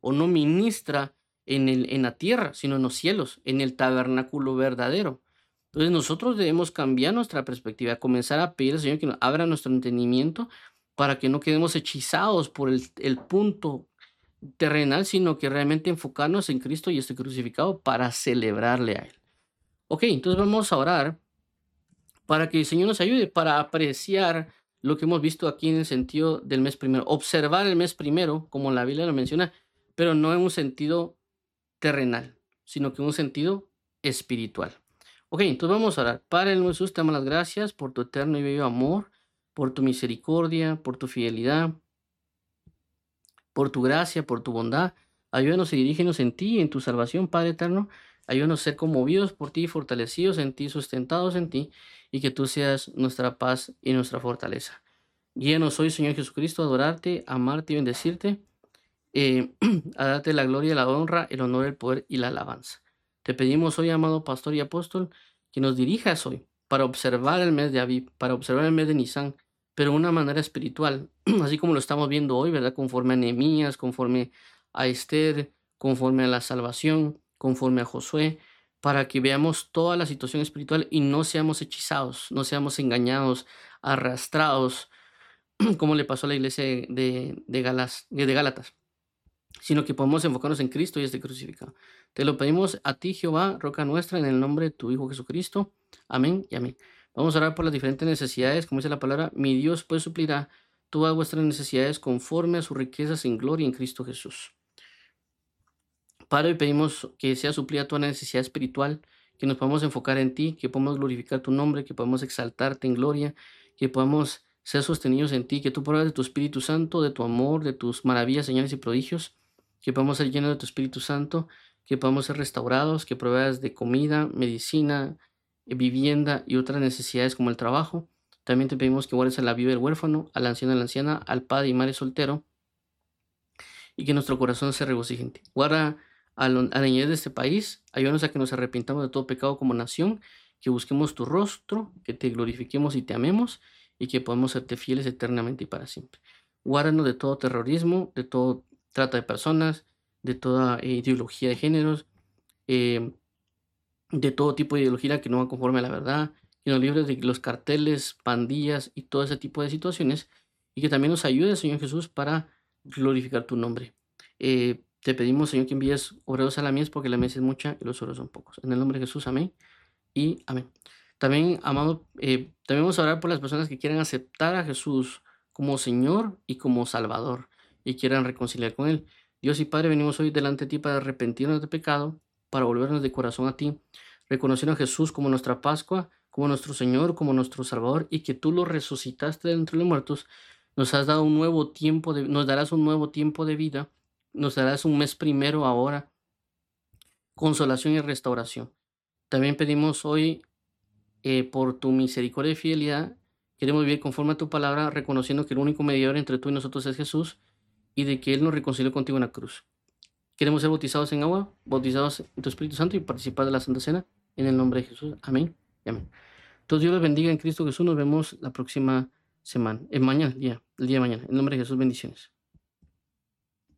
Speaker 1: o no ministra en, el, en la tierra, sino en los cielos, en el tabernáculo verdadero. Entonces nosotros debemos cambiar nuestra perspectiva, comenzar a pedir al Señor que nos abra nuestro entendimiento para que no quedemos hechizados por el, el punto terrenal, sino que realmente enfocarnos en Cristo y este crucificado para celebrarle a Él. Ok, entonces vamos a orar para que el Señor nos ayude para apreciar lo que hemos visto aquí en el sentido del mes primero. Observar el mes primero, como la Biblia lo menciona, pero no en un sentido terrenal, sino que en un sentido espiritual. Ok, entonces vamos a orar. Padre Jesús, te damos las gracias por tu eterno y bello amor, por tu misericordia, por tu fidelidad, por tu gracia, por tu bondad. Ayúdanos y dirígenos en ti, en tu salvación, Padre eterno. Ayúdanos a ser conmovidos por ti, fortalecidos en ti, sustentados en ti, y que tú seas nuestra paz y nuestra fortaleza. Guíanos hoy, Señor Jesucristo, a adorarte, a amarte y bendecirte, eh, a darte la gloria, la honra, el honor, el poder y la alabanza. Te pedimos hoy, amado pastor y apóstol, que nos dirijas hoy para observar el mes de Aviv, para observar el mes de Nisan, pero de una manera espiritual, así como lo estamos viendo hoy, ¿verdad? Conforme a Nehemías, conforme a Esther, conforme a la salvación, conforme a Josué, para que veamos toda la situación espiritual y no seamos hechizados, no seamos engañados, arrastrados, como le pasó a la iglesia de, de, Galas, de Gálatas, sino que podamos enfocarnos en Cristo y este crucificado. Te lo pedimos a ti, Jehová, roca nuestra, en el nombre de tu Hijo Jesucristo. Amén y amén. Vamos a orar por las diferentes necesidades, como dice la palabra, mi Dios pues suplirá todas vuestras necesidades conforme a sus riquezas en gloria en Cristo Jesús. Padre, hoy pedimos que sea suplida toda necesidad espiritual, que nos podamos enfocar en ti, que podamos glorificar tu nombre, que podamos exaltarte en gloria, que podamos ser sostenidos en ti, que tú pruebas de tu Espíritu Santo, de tu amor, de tus maravillas, señales y prodigios, que podamos ser llenos de tu Espíritu Santo, que podamos ser restaurados, que pruebas de comida, medicina, vivienda y otras necesidades como el trabajo. También te pedimos que guardes a la viuda y el huérfano, al anciano y a la anciana, al padre y madre soltero, y que nuestro corazón se regocije en ti. Guarda a la niñez de este país, ayúdanos a que nos arrepintamos de todo pecado como nación, que busquemos tu rostro, que te glorifiquemos y te amemos, y que podamos serte fieles eternamente y para siempre. Guárdanos de todo terrorismo, de todo trata de personas, de toda eh, ideología de géneros, eh, de todo tipo de ideología que no va conforme a la verdad, que nos libres de los carteles, pandillas y todo ese tipo de situaciones, y que también nos ayude, Señor Jesús, para glorificar tu nombre. Eh, te pedimos, Señor, que envíes obreros a la mies, porque la mies es mucha y los obreros son pocos. En el nombre de Jesús, amén y amén. También, amado, eh, también vamos a orar por las personas que quieran aceptar a Jesús como Señor y como Salvador y quieran reconciliar con Él. Dios y Padre, venimos hoy delante de ti para arrepentirnos de pecado, para volvernos de corazón a ti, reconociendo a Jesús como nuestra Pascua, como nuestro Señor, como nuestro Salvador, y que tú lo resucitaste de entre los muertos. Nos has dado un nuevo tiempo, de, nos darás un nuevo tiempo de vida, nos darás un mes primero ahora, consolación y restauración. También pedimos hoy, eh, por tu misericordia y fidelidad, queremos vivir conforme a tu palabra, reconociendo que el único mediador entre tú y nosotros es Jesús, y de que Él nos reconcilió contigo en la cruz. Queremos ser bautizados en agua, bautizados en tu Espíritu Santo y participar de la Santa Cena, en el nombre de Jesús. Amén y amén. Entonces Dios les bendiga en Cristo Jesús. Nos vemos la próxima semana, eh, mañana, el día, el día de mañana. En el nombre de Jesús, bendiciones.